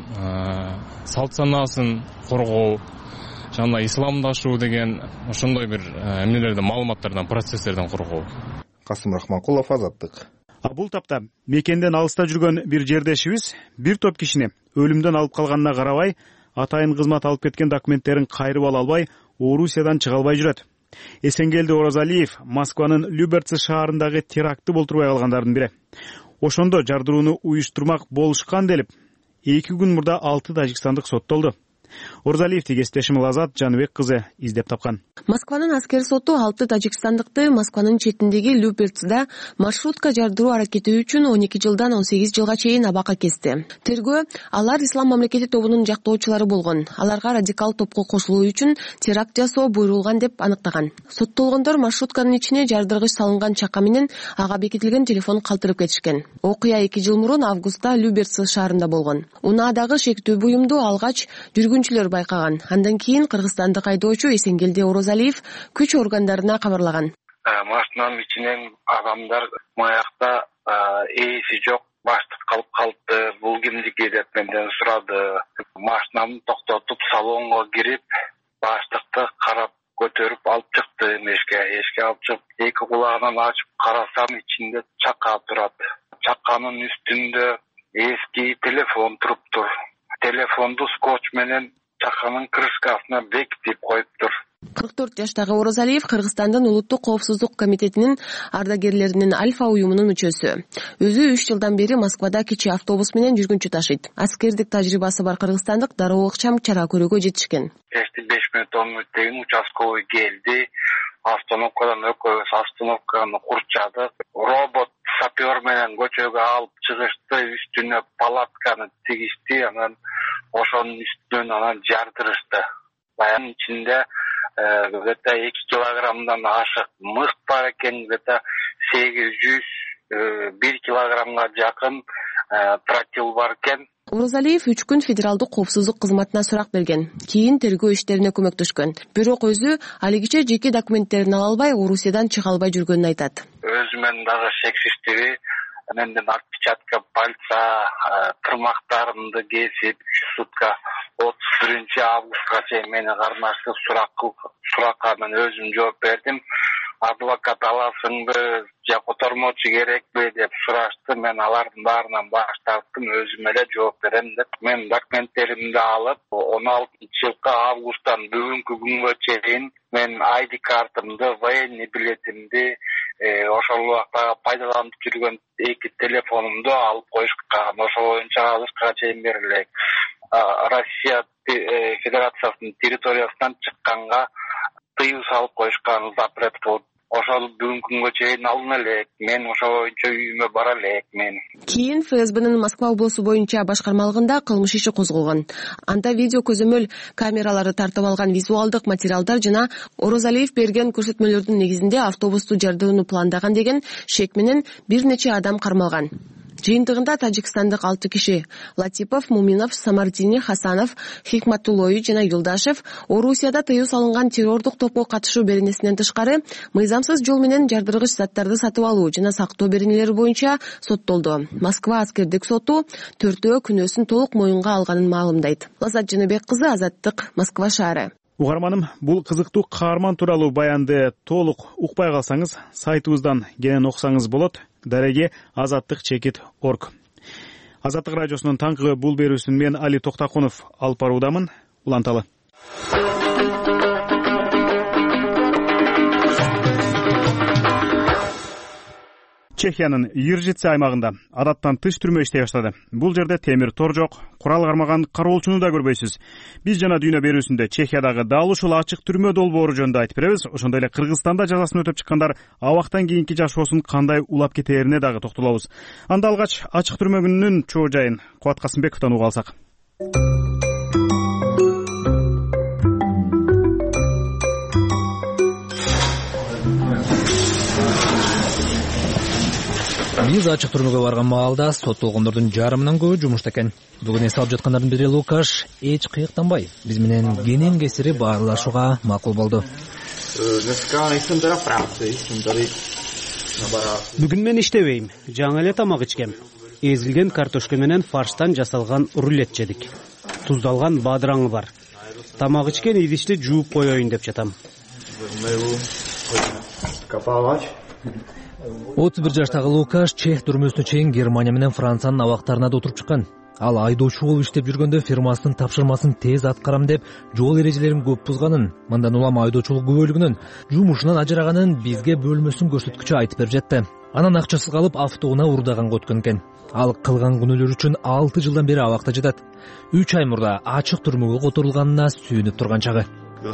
салт санаасын коргоо, жана исламдашуу деген ошондой бир эмнелерди, маалыматтардан, процесстерден коргоо. Касым Рахманкулов, Азаттык. Бул тапта мекенден алыста жүргөн бир жердешибиз бир топ кишини өлүмдөн алып калганына карабай, атайын кызмат алып кеткен документтерин кайрып ала албай, Орусиядан чыга албай жүрөт. Эсенгелди Оразалиев Москванын Люберцы шаарындагы терактты болтурбай калгандардын бири. Ошондо жардырууну уюштурмак болушкан делип, 2 күн мурда 6 тажикстандык соттолду. Оразалиевди кесиптешим Азат Жаныбек кызы издеп тапкан. Москванын аскер соту 6 тажикстандыкты Москванын четиндеги Люберцда маршрутка жардыруу аракети үчүн 12 жылдан 18 жылга чейин абакка кести. Тергөө алар Ислам мамлекети тобунун жактоочулары болгон. Аларга радикал топко кошулуу үчүн теракт жасоо буйрулган деп аныктаган. Соттолгондор маршрутканын ичине жардыргыч салынган чака менен ага бекитилген телефон калтырып кетишкен. Окуя 2 жыл мурун августта Люберцы шаарында болгон. Унаадагы шектүү буюмду алгач жүргүнчүлөр байкаган. Андан кийин кыргызстандык айдоочу Эсенгелди Оразалиев күч органдарына кабарлаган. Машинанын ичинен адамдар маякта ээси жок, баштык калып калды. Бул кимдики деп менден сурады. Машинамды токтотуп салонго кирип, баштыкты карап көтөрүп алып чыкты эшикке алып чыгып, эки кулагынан ачып карасам, ичинде чака турат. Чаканын үстүндө эски телефон туруптур. Телефонду скотч менен чаканын крышкасына бекитип коюптур. 44 жаштагы Оразалиев Кыргызстандын улуттук коопсуздук комитетинин ардагерлеринин Альфа уюмунун мүчөсү. Өзү 3 жылдан бери Москвада кичи автобус менен жүргүнчү ташыйт. Аскердик тажрыйбасы бар кыргызстандык дароо ыкчам чара көрүүгө жетишкен. 5 мүнөт 10 мүнөттөн участковый келди. Остановкадан экөөбүз остановканы курчадык. Робот сапер менен көчөгө алып чыгышты, үстүнө палатканы тигишти, анан ошонун үстүнөн анан жардырышты. Баянын ичинде где-то 2 килограммдан ашык мыкт бар экен, где-то 800-1 килограммга жакын тротил бар экен. Оразалиев 3 күн федералдык коопсуздук кызматына сурак берген. Кийин тергөө иштерине көмөктөшкөн. Бирок өзү алигиче жеке документтерин ала албай, Орусиядан чыга албай жүргөнүн айтат. Өзүмөн дагы шексиздиги, менден отпечатка пальца, тырмактарымды кесип, 3 сутка 31 августка чейин мени кармаштып суракка мен өзүм жооп бердим. Адвокат аласыңбы, же котормочу керекпи деп сурашты. Мен алардын баарынан баш тарттым, өзүм эле жооп берем деп. Мен документтеримди алып, 16-жылкы августтан бүгүнкү күнгө чейин мен ID картымды, военный билетимди, ошол убакта пайдаланып жүргөн 2 телефонумду алып коюшкан. Ошол боюнча алышка чейин берилек. Россия Федерациясынын территориясынан чыкканга тыюу салып коюшкан, запрет ошол бүгүнкү күнгө чейин алына элек, мен ошо боюнча үйүмө бара элекмин. Кийин ФСБнын Москва облусу боюнча башкармалыгында кылмыш иши козголгон. Анда видео көзөмөл камералары тартып алган визуалдык материалдар жана Орозалиев берген көрсөтмөлөрдүн негизинде автобусту жардырууну пландаган деген шек менен бир нече адам кармалган. Жыйынтыгында тажикстандык 6 киши Латипов, Муминов, Самардини, Хасанов, Хикматуллой жана Юлдашев Орусияда тыюу салынган террордук топко катышуу беренесинен тышкары мыйзамсыз жол менен жардыргыч заттарды сатып алуу жана сактоо беренелери боюнча соттолду. Москва аскердик соту 4 күнөөсүн толук моюнга алганын маалымдайт. Лазат Жаныбек кызы, Азаттык, Москва шаары. Угарманым, бул кызыктуу каарман тууралуу баянды толук укпай калсаңыз, сайтыбыздан кенен окусаңыз болот. Дареги azattik.org. Азаттык радиосунун таңкы бул берүүсүн мен Али Токтакунов алып баруудамын. Уланталы. Чехиянын Иржице аймагында адаттан тыш түрмө иштей баштады. Бул жерде темир тор жок, курал кармаган кароолчуну да көрбөйсүз. Биз жана дүйнө берүүсүндө Чехиядагы дал ушул ачык түрмө долбоору жөнүндө айтып беребиз. Ошондой эле Кыргызстанда жазасын өтөп чыккандар абактан кийинки жашоосун кандай улап кетээрине дагы токтолобуз. Анда алгач ачык түрмө күнүнүн чоо жайын Кубат Касымбековдон угуп алсак. Биз ачык түрмөгө барган маалда соттолгондордун жарымынан көбү жумушта экен. Бүгүн эс алып жаткандардын бири Лукаш эч кыйыктанбай биз менен кенен кесири баарлашууга макул болду. Бүгүн мен иштебейм. Жаңы эле тамак ичкем. Эзилген картошка менен фарштан жасалган рулет жедик. Туздалган бадыраңы бар. Тамак ичкен идишти жууп коеюн деп жатам. 31 жаштагы Лукаш чех түрмөсүнө чейин Германия менен Франциянын абактарына да отуруп чыккан. Ал айдоочу болуп иштеп жүргөндө фирмасынын тапшырмасын тез аткарам деп жол эрежелерин көп бузганын, мындан улам айдоочулук күбөлүгүнөн, жумушунан ажыраганын бизге бөлмөсүн көрсөткүчү айтып берип жатты. Анан акчасыз калып автоунаа урдаганга өткөн экен. Ал кылган күнөөлөр үчүн 6 жылдан бери абакта жатат. 3 ай мурда ачык түрмөгө которулганына сүйүнүп турган чагы.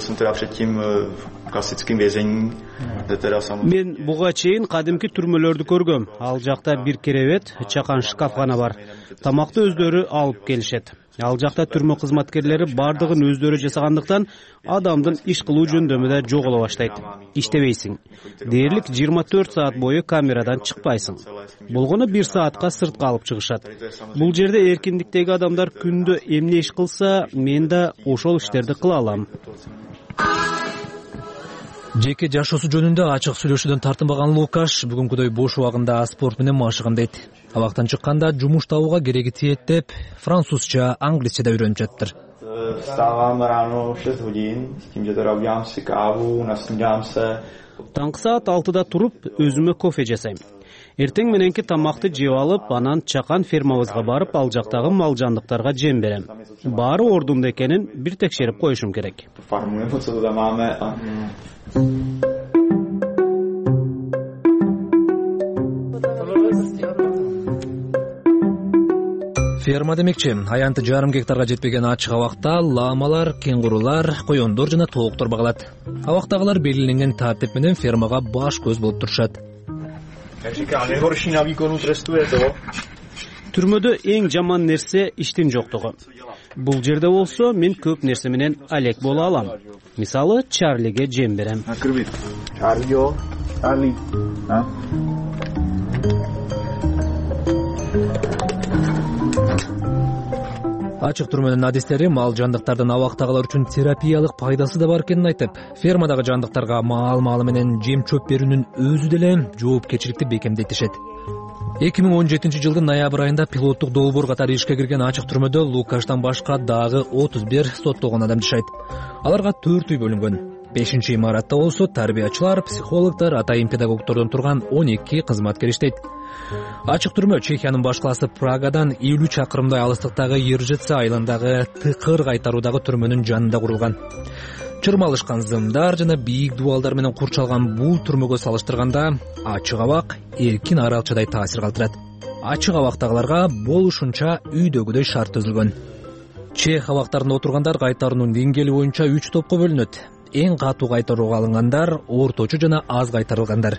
Мен буга чейин кадимки түрмөлөрдү көргөм. Ал жакта бир керебет, чакан шкаф гана бар. Тамакты өздөрү алып келишет. Ал жакта түрмө кызматкерлери бардыгын өздөрү жасагандыктан адамдын иш кылуу жөндөмү да жоголо баштайт. Иштебейсиң. Дээрлик 24 саат бою камерадан чыкпайсың. Болгону 1 саатка сыртка алып чыгышат. Бул жерде эркиндиктеги адамдар күндө эмне иш кылса, мен да ошол иштерди кыла алам. Жеке жашоосу жөнүндө ачык сүйлөшүүдөн тартынбаган Лукаш бүгүнкүдөй бош убагында спорт менен машыгам дейт. Абактан чыкканда жумуш табууга кереги тиет деп французча, англисче да үйрөнүп жатыптыр. Таңкы саат 6-да туруп, өзүмө кофе жасайм. Эртең мененки тамакты жеп алып, анан чакан фермабызга барып, ал жактагы мал жандыктарга жем берем. Баары ордунда экенин бир текшерип коюшум керек. Ферма демекчи, аянты жарым гектарга жетпеген ачык абакта ламалар, кенгурулар, койондор жана тооктор багалат. Абактагылар белгиленген тартип менен фермага баш көз болуп турушат. Түрмөдө эң жаман нерсе иштин жоктугу. Бул жерде болсо мен көп нерсе менен алек боло алам. Мисалы, Чарлиге жем берем. Ачык түрмөнүн адистери мал жандыктардын абактагылар үчүн терапиялык пайдасы да бар экенин айтып, фермадагы жандыктарга маал-маалы менен жем чөп берүүнүн өзү деле жоопкерчиликти бекемдетишет. 2017 жылдын ноябрь айында пилоттук долбоор катары ишке кирген ачык түрмөдө Лукаштан башка дагы 31 соттолгон адам жашайт. Аларга 4 үй бөлүнгөн. 5-чи имаратта болсо тарбиячылар, психологдор, атайын педагогдордон турган 12 кызматкер иштейт. Ачык түрмө Чехиянын баш калаасы Прагадан 50 чакырымдай алыстыктагы Иржице айылындагы тыкыр кайтаруудагы түрмөнүн жанында курулган. Чырмалышкан зымдар жана бийик дубалдар менен курчалган бул түрмөгө салыштырганда ачык абак эркин аралчадай таасир калтырат. Ачык абактагыларга болушунча үйдөгүдөй шарт түзүлгөн. Чех абактарында отургандар кайтаруунун деңгээли боюнча 3 топко бөлүнөт. эң катуу кайтарууга алынгандар, орточо жана аз кайтарылгандар.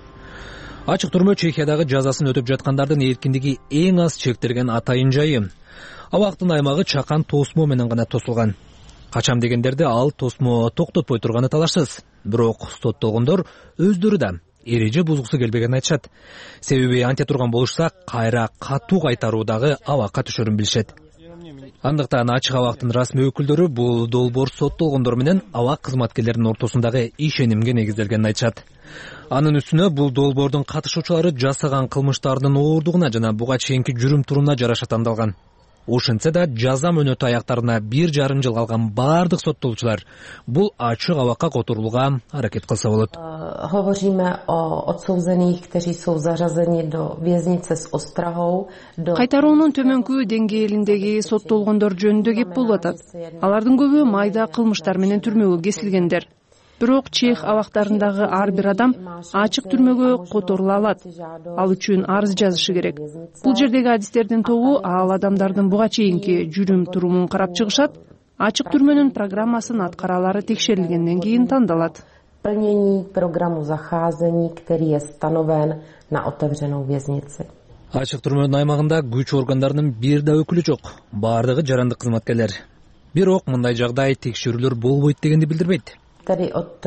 Ачык түрмө Чехиядагы жазасын өтөп жаткандардын эркиндиги эң аз чектелген атайын жайы. Абактын аймагы чакан тосмо менен гана тосулган. Качам дегендерди ал тосмо токтотпой турганы талашсыз. Бирок соттолгондор өздөрү да эреже бузгусу келбегенин айтышат. Себеби антип турган болушса, кайра катуу кайтаруудагы абакка түшөрүн билишет. Андыктан ачык абактын расмий өкүлдөрү бул долбоор соттолгондор менен абак кызматкерлеринин ортосундагы ишенимге негизделгенин айтышат. Анын үстүнө бул долбоордун катышуучулары жасаган кылмыштардын ооругуна жана буга чейинки жүрүм туруна жараша тандалган. Ошентсе да жаза мөөнөтү аяктарына 1,5 жыл калган бардык соттолуучулар бул ачык абакка которууга аракет кылса болот. Hovoříme o odsouzených, kteří jsou zařazeni do věznice s ostrahou. Кайтаруунун төмөнкү деңгээлиндеги соттолгондор жөнүндө кеп болуп атат. Алардын көбү майда кылмыштар менен түрмөгө кесилгендер. Бирок чех абактарындагы ар бир адам ачык түрмөгө которула алат. Ал үчүн арыз жазышы керек. Бул жердеги адистердин тобу ал адамдардын буга чейинки жүрүм турумун карап чыгышат. Ачык түрмөнүн программасын аткаралары текшерилгенден кийин тандалат. Plnění programu zacházení, který je stanoven na otevřenou věznici. Ачык түрмөнүн аймагында күч органдарынын бир да өкүлү жок. Бардыгы жарандык кызматкерлер. Бирок мындай жагдай текшерүүлөр болбойт дегенди билдирбейт. Tedy od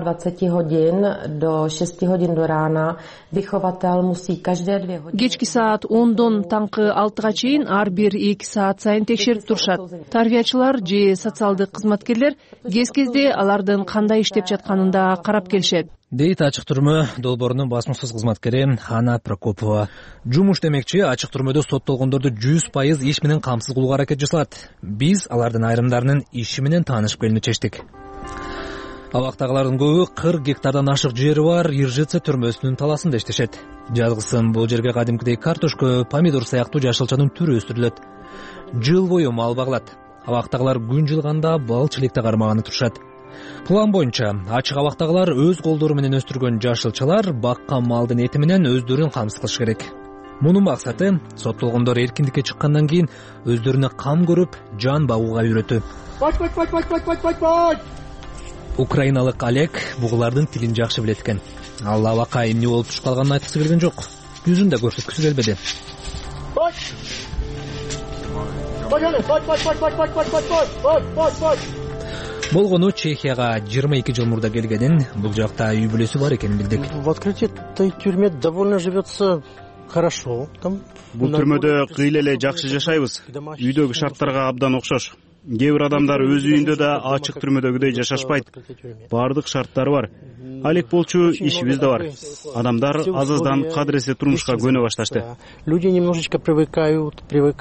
22 hodin do 6 hodin do rána vychovatel musí každé 2 hodiny. Кечки саат 10дон таңкы 6га чейин ар бир 2 саат сайын текшерип турушат. Тарбиячылар же социалдык кызматкерлер кез-кезде алардын кандай иштеп жатканын да карап келишет. Дейт ачык түрмө долбоорунун басмасыз кызматкери Хана Прокопова. Жумуш демекчи, ачык түрмөдө соттолгондорду 100% иш менен камсыз кылууга аракет жасалат. Биз алардын айрымдарынын иши менен таанышып келүүнү чечтик. Абактагылардын көбү 40 гектардан ашык жери бар Иржица түрмөсүнүн таласында иштешет. Жазгысын бул жерге кадимкидей картошка, помидор сыяктуу жашылчанын түрү өстүрүлөт. Жыл бою мал багылат. Абактагылар күн жылганда бал чилекте кармаганы турушат. План боюнча ачык абактагылар өз колдору менен өстүргөн жашылчалар баккан малдын эти менен өздөрүн камсыз кылыш керек. Мунун максаты соттолгондор эркиндикке чыккандан кийин өздөрүнө кам көрүп, жан багууга үйрөтүү. Украиналык Олег бугулардын тилин жакшы билет экен. Ал абакка эмне болуп түшүп калганын айткысы келген жок. Жүзүн да көрсөткүсү келбеди. Болгону Чехияга 22 жыл мурда келгенин, бул жакта үй бүлөсү бар экенин билдик. В открытой тюрьме довольно живется хорошо. Бул түрмөдө кыйла эле жакшы жашайбыз. Үйдөгү шарттарга абдан окшош. Кээ бир адамдар өз үйүндө да ачык түрмөдөгүдөй жашашпайт. Бардык шарттары бар. Алек болчу ишибиз да бар. Адамдар азыздан кадыресе турмушка көнө башташты. Люди немножечко привыкают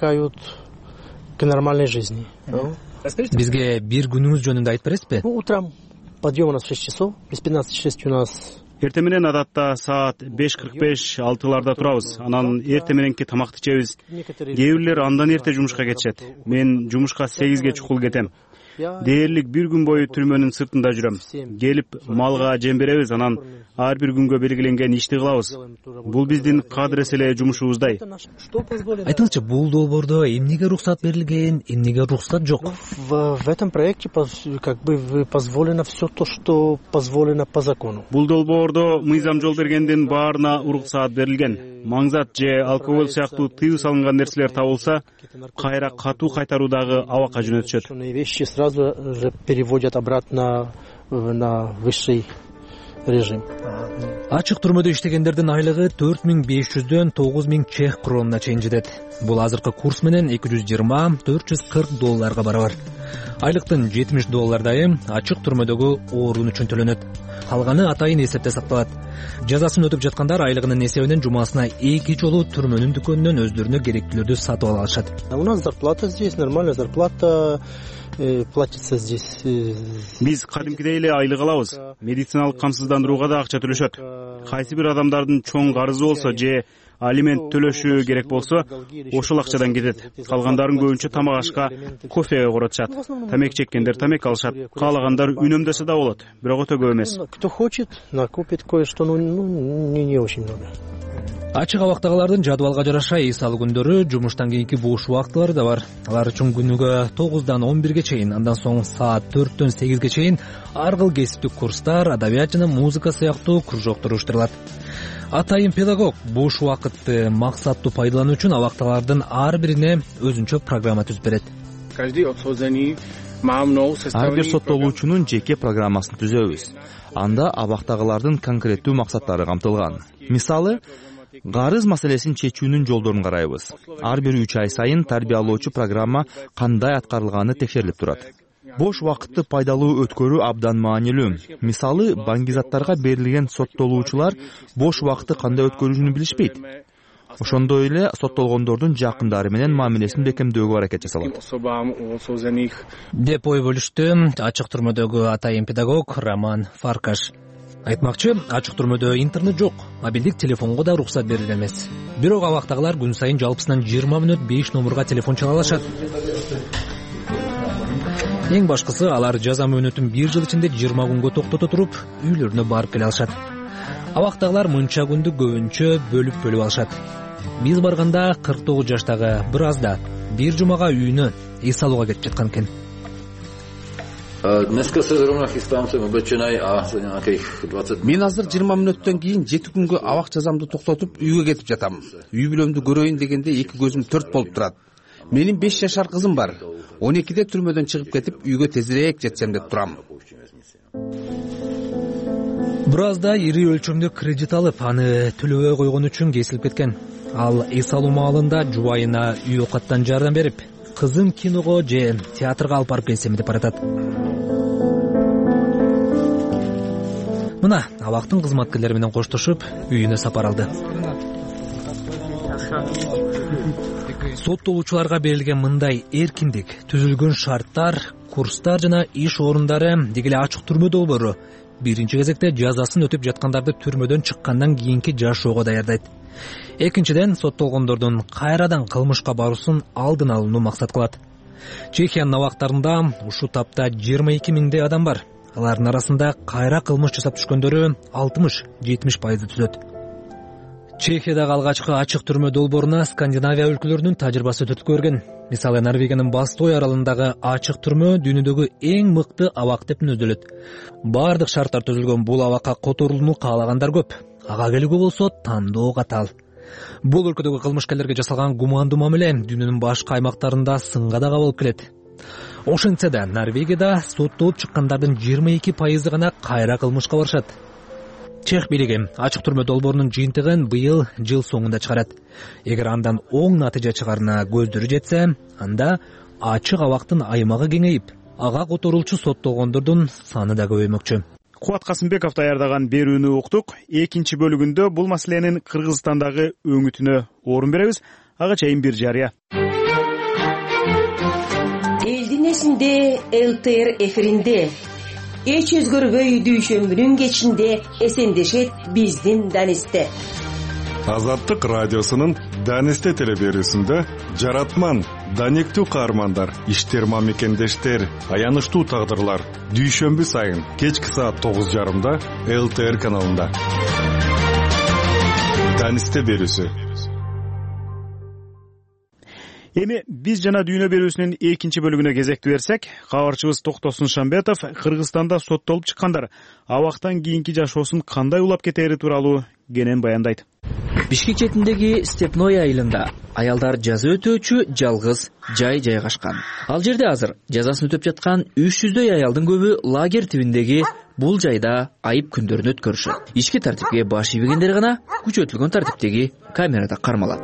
к нормальной жизни. Бизге бир күнүңүз жөнүндө айтып бересизби? Утром подъем у нас в 6 часов, без 15:06 у нас. Эртең менен адатта саат 5:45-6 турабыз. Анан эртең мененки тамакты ичебиз. Кээ бирлер андан эрте жумушка кетишет. Мен жумушка 8ге чукул кетем. Дээрлик бир күн бою түрмөнүн сыртында жүрөм. Келип малга жем беребиз, анан ар бир күнгө белгиленген ишти кылабыз. Бул биздин кадыр эле жумушубуздай. Айтыңызчы, бул долбоордо эмнеге уруксат берилген, эмнеге уруксат жок? В этом проекте как бы позволено все то, что позволено по закону. Бул долбоордо мыйзам жол бергендин баарына уруксаат берилген. Маңзат же алкоголь сыяктуу тыюу салынган нерселер табылса, кайра катуу кайтаруудагы абакка жөнөтүшөт. Сразу же переводят обратно на высший режим. Ачык түрмөдө иштегендердин айлыгы 4500дөн 9000 чех кронуна чейин жетет. Бул азыркы курс менен $220-440 барабар. Айлыктын $70 ачык түрмөдөгү оорун үчүн төлөнөт. Калганы атайын эсепте сакталат. Жазасын өтүп жаткандар айлыгынын эсебинен жумасына 2 жолу түрмөнүн дүкөнүнөн өздөрүнө керектүүлөрдү сатып ала алышат. У нас зарплата здесь, нормальная зарплата. Платится здесь. Биз кадимкидей эле айлык алабыз. Медициналык камсыздандырууга да акча төлөшөт. Кайсы бир адамдардын чоң карызы болсо же алимент төлөшү керек болсо, ошол акчадан кетет. Калгандарын көбүнчө тамак ашка, кофеге коротушат. Тамек чеккендер тамек алышат. Каалагандар үнөмдөсө да болот, бирок өтө көп эмес. Кто хочет, накупит кое-что, но не очень много. Ачык абактагылардын жадыбалга жараша эс алуу күндөрү жумуштан кийинки бош убактылары да бар. Алар үчүн күнүгө 9-дан 11ге чейин, андан соң саат 4-төн 8ге чейин ар кыл кесиптик курстар, адабият жана музыка сыяктуу кружоктор уюштурулат. Атайын педагог бош убакытты максаттуу пайдалануу үчүн абакталардын ар бирине өзүнчө программа түзүп берет. Ар бир соттолуучунун жеке программасын түзөбүз. Анда абактагылардын конкреттүү максаттары камтылган. Мисалы, карыз маселесин чечүүнүн жолдорун карайбыз. Ар бир 3 ай сайын тарбиялоочу программа кандай аткарылганы текшерилип турат. Бош убакытты пайдалуу өткөрүү абдан маанилүү. Мисалы, баңгизаттарга берилген соттолуучулар бош убакытты кандай өткөрүүнү билишпейт. Ошондой эле соттолгондордун жакындары менен мамилесин бекемдөөгө аракет жасалат. Деп ой бөлүштү ачык түрмөдөгү атайын педагог Роман Фаркаш. Айтмакчы, ачык түрмөдө интернет жок, мобилдик телефонго да уруксат берилген эмес. Бирок абактагылар күн сайын жалпысынан 20 мүнөт 5 номурга телефон чала алышат. Эң башкысы, алар жаза мөөнөтүн 1 жыл ичинде 20 күнгө токтото туруп, үйлөрүнө барып келе алышат. Абактагылар мынча күндү көбүнчө бөлүп алышат. Биз барганда 49 жаштагы бир азда бир жумага үйүнө эс алууга кетип жаткан экен. Мен азыр 20 мүнөттөн кийин 7 күнгө абак жазамды токтотуп үйгө кетип жатам. Үй бүлөмдү көрөйүн дегенде 2 көзүм төрт болуп турат. Менин 5 жашар кызым бар. 12де түрмөдөн чыгып кетип үйгө тезирээк жетсем деп турам. Бир азда ири өлчөмдүү кредит алып, аны төлөбөй койгон үчүн кесилип кеткен. Ал эс алуу маалында жубайына үй окаттан жардам берип, кызын киного же театрга алып барып келсем деп баратат. Мына абактын кызматкерлери менен коштошуп, үйүнө сапар алды. Соттолуучуларга берилген мындай эркиндик, түзүлгөн шарттар, курстар жана иш орундары деги эле ачык түрмө долбоору биринчи кезекте жазасын өтөп жаткандарды түрмөдөн чыккандан кийинки жашоого даярдайт. Экинчиден, соттолгондордун кайрадан кылмышка баруусун алдын алууну максат кылат. Чехиянын абактарында ушул тапта 22 миңдей адам бар. Алардын арасында кайра кылмыш жасап түшкөндөрү 60-70% түзөт. Чехиядагы алгачкы ачык түрмө долбооруна Скандинавия өлкөлөрүнүн тажрыйбасы түрткү берген. Мисалы, Норвегиянын Бастой аралындагы ачык түрмө дүйнөдөгү эң мыкты абак деп мүнөздөлөт. Бардык шарттар түзүлгөн бул абакка которулууну каалагандар көп. Ага келүүгө болсо тандоо катаал. Бул өлкөдөгү кылмышкерлерге жасалган гумандуу мамиле дүйнөнүн башка аймактарында сынга да кабылып келет. Ошентсе да Норвегияда соттолуп чыккандардын 22% гана кайра кылмышка барышат. Чех бийлиги ачык түрмө долбоорунун жыйынтыгын быйыл жыл соңунда чыгарат. Эгер андан оң натыйжа чыгарына көздөрү жетсе, анда ачык абактын аймагы кеңейип, ага которулчу соттолгондордун саны да көбөймөкчү. Кубат Касымбеков даярдаган берүүнү уктук. Экинчи бөлүгүндө бул маселенин Кыргызстандагы өңүтүнө орун беребиз. Ага чейин бир жарыя. Элдин эсинде ЛТР эфиринде эч өзгөрбөй дүйшөмбүнүн кечинде эсендешет биздин Данисте. Азаттык радиосунун Данисте телеберүүсүндө жаратман, даниктүү каармандар, иштер мамекендештер, аянычтуу тагдырлар дүйшөмбү сайын кечки саат 9:30 ЛТР каналында. Данисте берүүсү. Эми биз жана дүйнө берүүсүнүн экинчи бөлүгүнө кезекти берсек, кабарчыбыз Токтосун Шамбетов Кыргызстанда соттолуп чыккандар абактан кийинки жашоосун кандай улап кетери тууралуу кенен баяндайт. Бишкек четиндеги Степной айылында аялдар жаза өтөөчү жалгыз жай жайгашкан. Ал жерде азыр жазасын өтөп жаткан 300дөй аялдын көбү лагерь тибиндеги бул жайда айып күндөрүн өткөрүшөт. Ички тартипке баш ийбегендер гана күчөтүлгөн тартиптеги камерада кармалат.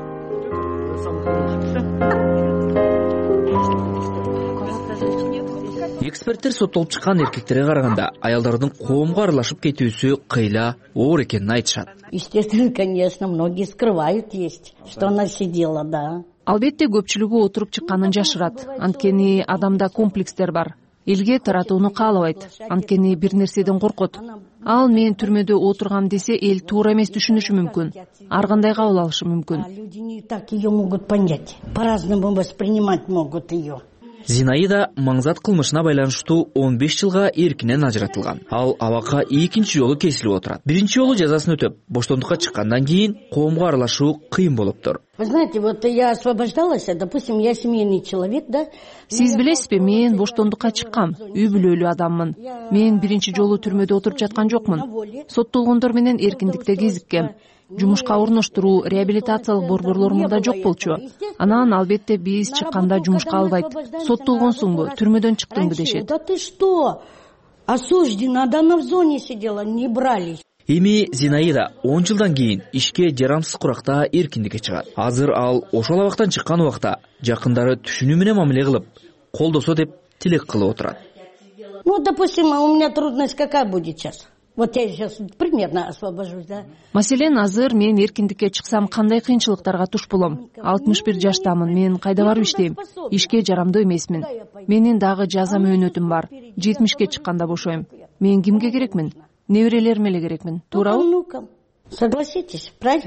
Эксперттер соттолуп чыккан эркектерге караганда аялдардын коомго аралашып кетүүсү кыйла оор экенин айтышат. Естественно, конечно, многие скрывают есть, что она сидела, да. Албетте көпчүлүгү отуруп чыкканын жашырат. Анткени адамда комплекстер бар. Элге таратууну каалабайт. Анткени бир нерседен коркот. Ал мен түрмөдө отургам десе, эл туура эмес түшүнүшү мүмкүн. Ар кандай кабыл алышы мүмкүн. Люди не так ее могут понять. По-разному воспринимать могут ее. Зинаида маңзат кылмышына байланыштуу 15 жылга эркинен ажыратылган. Ал абакка экинчи жолу кесилип отурат. Биринчи жолу жазасын өтөп, боштондукка чыккандан кийин коомго аралашуу кыйын болуптур. Вы знаете, вот я освобождалась, допустим, я семейный человек, да? Сиз билесизби, мен боштондукка чыккам, үй бүлөлүү адаммын. Мен биринчи жолу түрмөдө отуруп жаткан жокмун. Соттолгондор менен эркиндикте кезиккем. Жумушка орноштуруу, реабилитациялык борборлор мурда жок болчу. Анан албетте биз чыкканда жумушка албайт. Соттолгонсуңбу, түрмөдөн чыктыңбы дешет. Да ты что? Осуждена, да она в зоне сидела, не брали. Эми Зинаида 10 жылдан кийин ишке жарамсыз куракта эркиндикке чыгат. Азыр ал ошол абактан чыккан убакта жакындары түшүнүү менен мамиле кылып, колдосо деп тилек кылып отурат. Ну, допустим, у меня трудность какая будет сейчас? Вот я сейчас примерно освобожусь, да? Маселен, азыр мен эркиндикке чыксам кандай кыйынчылыктарга туш болом? 61 жаштамын, мен кайда барып иштейм? Ишке жарамдуу эмесмин. Менин дагы жаза мөөнөтүм бар. 70ке чыкканда бошойм. Мен кимге керекмин? Неберелериме эле керекмин. Туурабы? Ну-ка, согласитесь, правильно?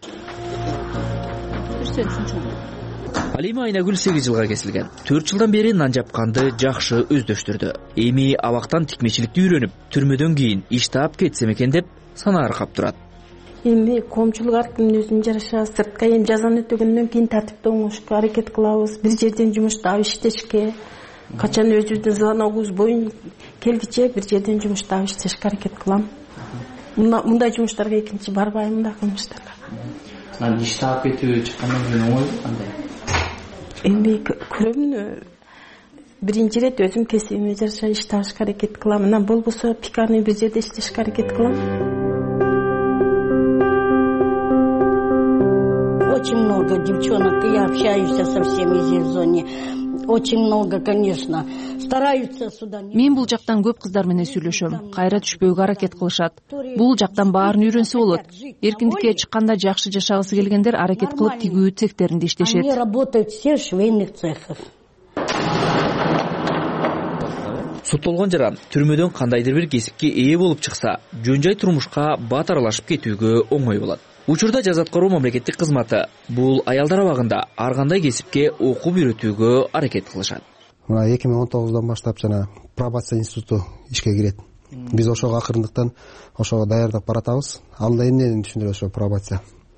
Алима Айнагүл 8 жылга кесилген. 4 жылдан бери нан жапканды жакшы өздөштүрдү. Эми абактан тикмечиликти үйрөнүп, түрмөдөн кийин иш таап кетсем экен деп санаа аркап турат. Эми коомчулук ар кимдин өзүнүн жараша, сыртка эми жазаны өтөгөндөн кийин тартипте оңошко аракет кылабыз. Бир жерден жумуш таап иштешке, качан өзүбүздүн звоногубуз боюнча келгиче бир жерден жумуш таап иштешке аракет кылам. Мындай жумуштарга экинчи барбайм, мындай кылмыштарга. Анан иш таап кетүү чыккандан кийин оңойбу кандай? Эми көрөмүн, биринчи ирет өзүм кесибиме жараша иш табышка аракет кылам. Анан болбосо пикарный бир жерде иштешке аракет кылам. Очень много девчонок, я общаюсь со всеми здесь в зоне. Очень много, конечно. Стараются сюда. Мен бул жактан көп кыздар менен сүйлөшөм. Кайра түшпөөгө аракет кылышат. Бул жактан баарын үйрөнсө болот. Эркиндикке чыкканда жакшы жашагысы келгендер аракет кылып тигүү цехтеринде иштешет. Они работают все в швейных цехах. Соттолгон жаран түрмөдөн кандайдыр бир кесипке ээ болуп чыкса, жөн-жай турмушка бат аралашып кетүүгө оңой болот. Учурда жаза аткаруу мамлекеттик кызматы бул аялдар абагында ар кандай кесипке окуп үйрөтүүгө аракет кылышат. Мына 2019-дан баштап жана пробация институту ишке кирет. Биз ошого акырындыктан ошого даярдап баратабыз. Анда эмнени түшүндүрөт ошо пробация?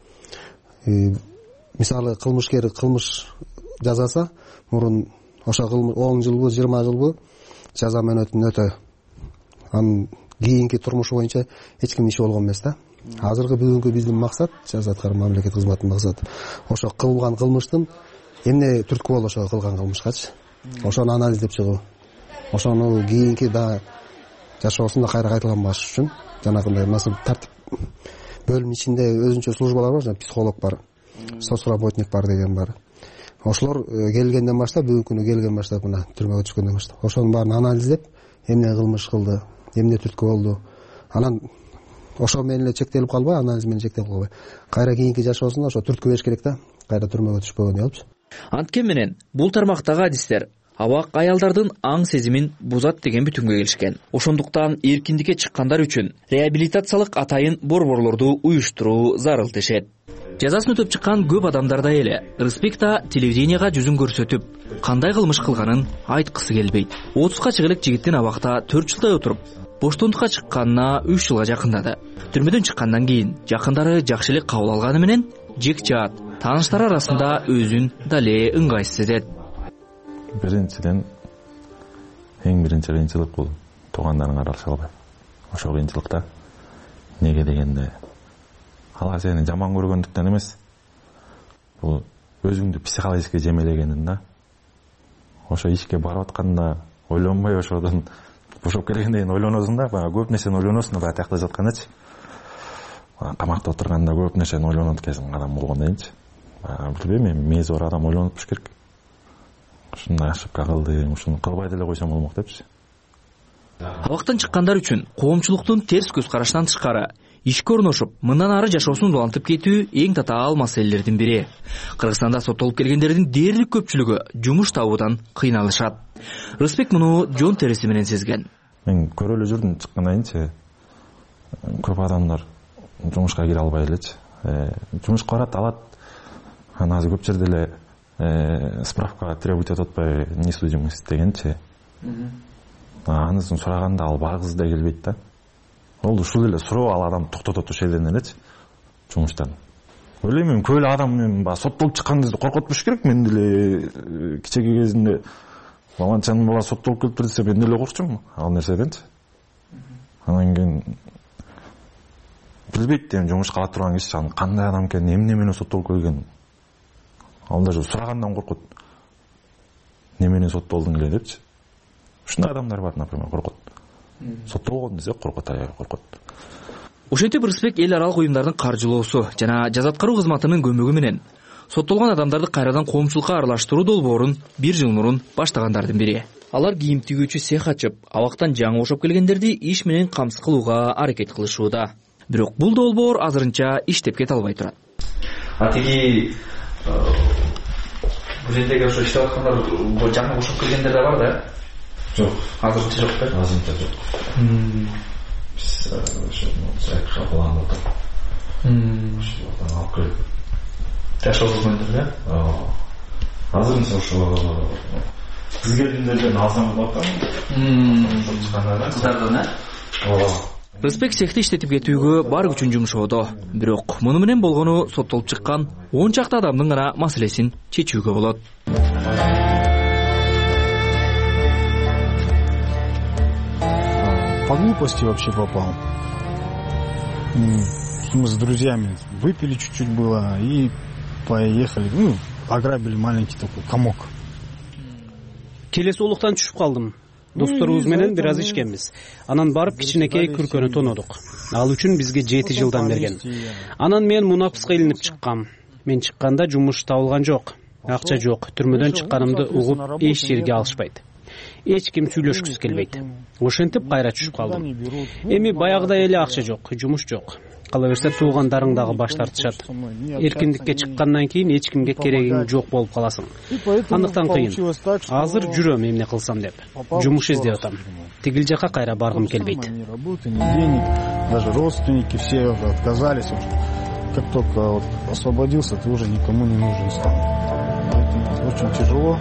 Мисалы кылмышкер кылмыш жазаса, мурун ошо кылмыш 10 жылбы, 20 жылбы жаза мөөнөтүн өтө. Анын кийинки турмушу боюнча эч кимдин иши болгон эмес да. Азыркы бүгүнкү биздин максат, жаза аткаруу мамлекет кызматынын максаты ошо кылган кылмыштын эмне түрткү болду ошо кылган кылмышкачы. Ошону анализдеп чыгуу. Ошону кийинки да жашоосунда кайра кайталанбаш үчүн жанагындай маселе тартип бөлүм ичинде өзүнчө службалар бар, жана психолог бар, соцработник бар деген бар. Ошолор келгенден баштап, бүгүнкү күнү келген баштап мына түрмөгө түшкөндөн баштап ошонун баарын анализдеп, эмне кылмыш кылды, эмне түрткү болду. Анан ошо менен эле чектелип калбай, анализ менен чектелип калбай, кайра кийинки жашоосунда ошо түрткү бериш керек да, кайра түрмөгө түшпөгөнү болчу. Анткен менен бул тармактагы адистер абак аялдардын аң сезимин бузат деген бүтүнгө келишкен. Ошондуктан эркиндикке чыккандар үчүн реабилитациялык атайын борборлорду уюштуруу зарыл дешет. Жазасын өтөп чыккан көп адамдардай эле Рыспек да телевиденияга жүзүн көрсөтүп, кандай кылмыш кылганын айткысы келбейт. 30ка чыгып элек жигиттин абакта 4 жылдай отуруп, боштондукка чыкканына 3 жылга жакындады. Түрмөдөн чыккандан кийин жакындары жакшы эле кабыл алганы менен жек жаат, тааныштары арасында өзүн дале ыңгайсыз этет. Биринчиден эң биринчи кыйынчылык бул туугандарыңа аралаша албай. Ошол кыйынчылыкта неге дегенде ала сени жаман көргөндүктөн эмес, бул өзүңдү психологически жемелегениң да. Ошо ишке барып атканда ойлонбой ошодон бошоп келгенден кийин ойлоносуң да, баягы көп нерсени ойлоносуң да, баягы тиякта жаткандачы. Камакта отурганда көп нерсени ойлонот экенсиң адам болгондон кийинчи. Билбейм, эми мээзи бар адам ойлонуп туруш керек. Ушундай ошибка кылдым, ушуну кылбай деле койсом болмок депчи. Абактан чыккандар үчүн коомчулуктун терс көз караштан тышкары ишке орношуп, мындан ары жашоосун улантып кетүү эң татаал маселелердин бири. Кыргызстанда соттолуп келгендердин дээрлик көпчүлүгү жумуш табуудан кыйналышат. Рыспек муну жон териси менен сезген. Мен көрө эле жүрдүм, чыккандан кийинчи көп адамдар жумушка кире албай элечи. Жумушка барат, алат. Анан азыр көп жерде эле справкага требовать этип атпай несудимость дегенчи. Анысын сураганда ал баргысы да келбейт да. Ол ушул эле суроо ал адам токтотот ошол жерден элечи жумуштан. Ойлойм мен көп эле адам мен баягы соттолуп чыккан кезде коркотпуш керек. Мен деле кичине кезинде баланчанын бала соттолуп келип десе мен деле коркчумун ал нерседенчи. Анан кийин билбейт эми жумушка ала турган киши аны кандай адам экенин, эмне менен соттолуп келген. Ал даже сурагандан коркот. Неменен соттолдуң эле депчи. Ушундай адамдар бар, например, коркот. Соттолгон десе коркот, аябай коркот. Ошентип Рысбек эл аралык уюмдардын каржылоосу жана жаза аткаруу кызматынын көмөгү менен соттолгон адамдарды кайрадан коомчулукка аралаштыруу долбоорун 1 жыл мурун баштагандардын бири. Алар кийим тигүүчү цех ачып, абактан жаңы бошоп келгендерди иш менен камсыз кылууга аракет кылышууда. Бирок бул долбоор азырынча иштеп кете албай турат. Тиги бул жердеги ошо иштеп аткандар бул жаңы бошоп келгендер да бар да? Жок, азырынча жок да? Азырынча жок. Биз ошо сайкка кылган болдук. Ошолордон алып келип жашоо кызматтар да? Азырынча ошо кыз келиндерден алсам болот да? Кыздардан, Рысбек цехти иштетип кетүүгө бар күчүн жумшоодо. Бирок муну менен болгону соттолуп чыккан 10 чакты адамдын гана маселесин чечүүгө болот. По глупости вообще попал. Мы с друзьями выпили чуть-чуть было и поехали. Ограбили маленький такой комок. Келесоолуктан түшүп калдым. Досторубуз менен бир аз ичкенбиз. Анан барып кичинекей күркөнү тонодук. Ал үчүн бизге 7 жылдан берген. Анан мен мунапыска илинип чыккам. Мен чыкканда жумуш табылган жок. Акча жок. Түрмөдөн чыкканымды угуп эч жерге алышпайт. Эч ким сүйлөшкүсү келбейт. Ошентип кайра түшүп калдым. Эми баягыдай эле акча жок, жумуш жок. Кала берсе туугандарың дагы баш тартышат. Эркиндикке чыккандан кийин эч кимге керегиң жок болуп каласың. Андыктан кыйын. Азыр жүрөм эмне кылсам деп. Жумуш издеп атам. Тигил жака кайра баргым келбейт. Даже родственники все отказались. Как только освободился, ты уже никому не нужен стал. Поэтому очень тяжело.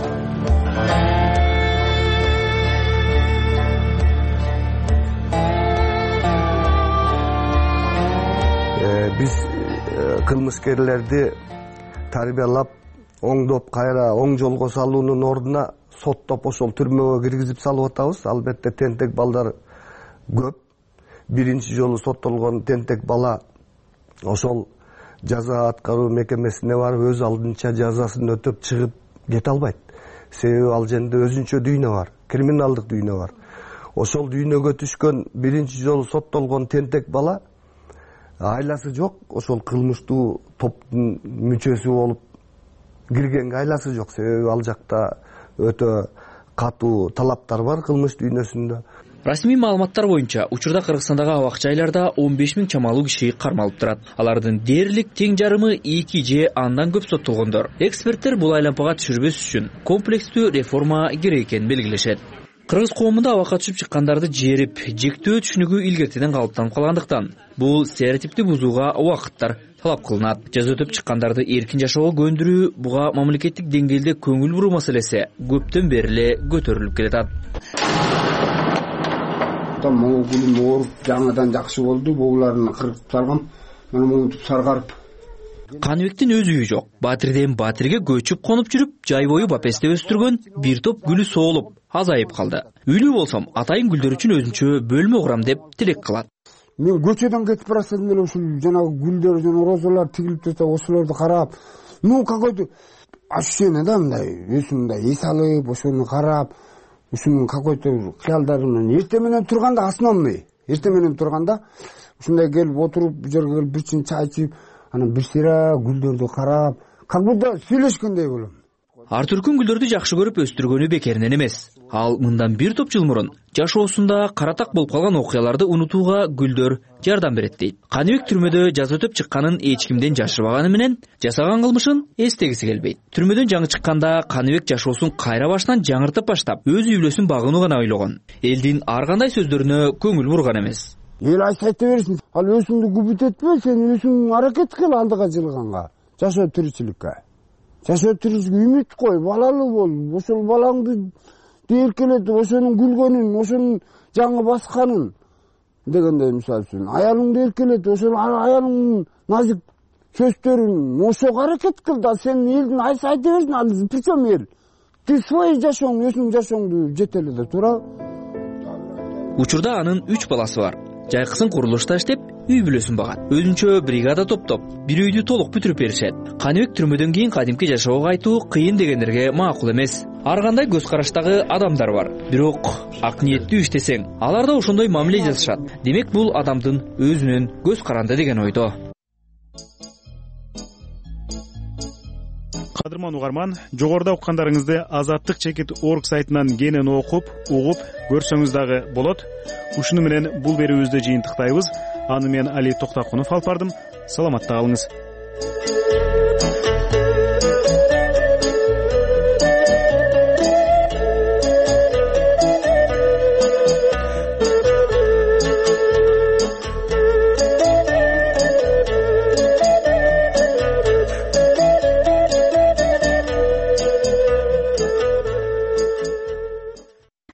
Биз кылмышкерлерди тарбиялап, оңдоп, кайра оң жолго салуунун ордуна соттоп ошол түрмөгө киргизип салып атабыз. Албетте тентек балдар көп. Биринчи жолу соттолгон тентек бала ошол жаза аткаруу мекемесине барып өз алдынча жазасын өтөп чыгып кете албайт. Себеби ал жерде өзүнчө дүйнө бар, криминалдык дүйнө бар. Ошол дүйнөгө түшкөн биринчи жолу соттолгон тентек бала айласы жок, ошол кылмыштуу топтун мүчөсү болуп киргенге айласы жок. Себеби ал жакта өтө катуу талаптар бар кылмыш дүйнөсүндө. Расмий маалыматтар боюнча учурда Кыргызстандагы абак жайларда 15 000 чамалуу киши кармалып турат. Алардын дээрлик тең жарымы 2 же андан көп соттолгондор. Эксперттер бул айлампага түшүрбөс үчүн комплекстүү реформа керек экенин белгилешет. Кыргыз коомунда абакка түшүп чыккандарды жээрип, жектөө түшүнүгү илгертеден калыптанып калгандыктан бул стереотипти бузууга убакыттар талап кылынат. Жаза өтөп чыккандарды эркин жашоого көндүрүү буга мамлекеттик деңгээлде көңүл буруу маселеси көптөн бери эле көтөрүлүп келатат. Могу гүлүм ооруп, жаңадан жакшы болду. Боуларын кыргызып салгам. Мына монтуп саргарып. Каныбектин өз үйү жок. Батирден батирге көчүп конуп жүрүп, жай бою бапесте өстүргөн бир топ гүлү соолуп, азайып калды. Үйлүү болсом, атайын гүлдөр үчүн өзүнчө бөлмө курам деп тилек кылат. Мен көчөдөн кетип барсам эле ушул жанагы гүлдөр, жана розалар тигилип турса, ошолорду карап, какой-то ощущение да, мындай өзүмдө эс алып, ошону карап, ушунун какой-то кыялдары менен эртең менен турганда основной, эртең менен турганда ушундай келип отуруп, бу жерге келип бир чин чай ичип, анан бир сыйра гүлдөрдү карап, как будто сүйлөшкөндөй болом. Ар түркүн гүлдөрдү жакшы көрүп өстүргөнү бекеринен эмес. Ал мындан бир топ жыл мурун жашоосунда каратак болуп калган окуяларды унутууга гүлдөр жардам берет дейт. Каныбек түрмөдө жаза өтөп чыкканын эч кимден жашырбаганы менен жасаган кылмышын эстегиси келбейт. Түрмөдөн жаңы чыкканда Каныбек жашоосун кайра баштан жаңыртып баштап, өз үй бүлөсүн багууну гана ойлогон. Элдин ар кандай сөздөрүнө көңүл бурган эмес. Эл айта берсин, ал өзүңдү күбүт этпе, сен өзүң аракет кыл алдыга жылганга, жашоо тиричиликке. жашоо тиризге үмүт кой, балалуу бол, ошол балаңды эркелет, ошонун күлгөнүн, ошонун жаңы басканын дегендей, мисалы үчүн аялыңды эркелет, ошол аялыңдын назик сөздөрүн ошого аракет кыл да, сен элдин айса айта берсин, ал причем эл ты свой жашооң, өзүңдүн жашооңду жете эле да, туурабы? Учурда анын 3 баласы бар. Жайкысын курулушта иштеп, үй бүлөсүн багат. Өзүнчө бригада топтоп, бир үйдү толук бүтүрүп беришет. Каныбек түрмөдөн кийин кадимки жашоого кайтуу кыйын дегендерге макул эмес. Ар кандай көз караштагы адамдар бар. Бирок ак ниеттүү иштесең, алар да ошондой мамиле жасашат. Демек бул адамдын өзүнүн көз каранды деген ойдо. Кадырман угарман, жогоруда уккандарыңызды Азаттык чекит орг сайтынан кенен окуп, угуп көрсөңүз дагы болот. Ушуну менен бул берүүбүздү жыйынтыктайбыз. Аны мен Али Токтакунов алып бардым. Саламатта калыңыз.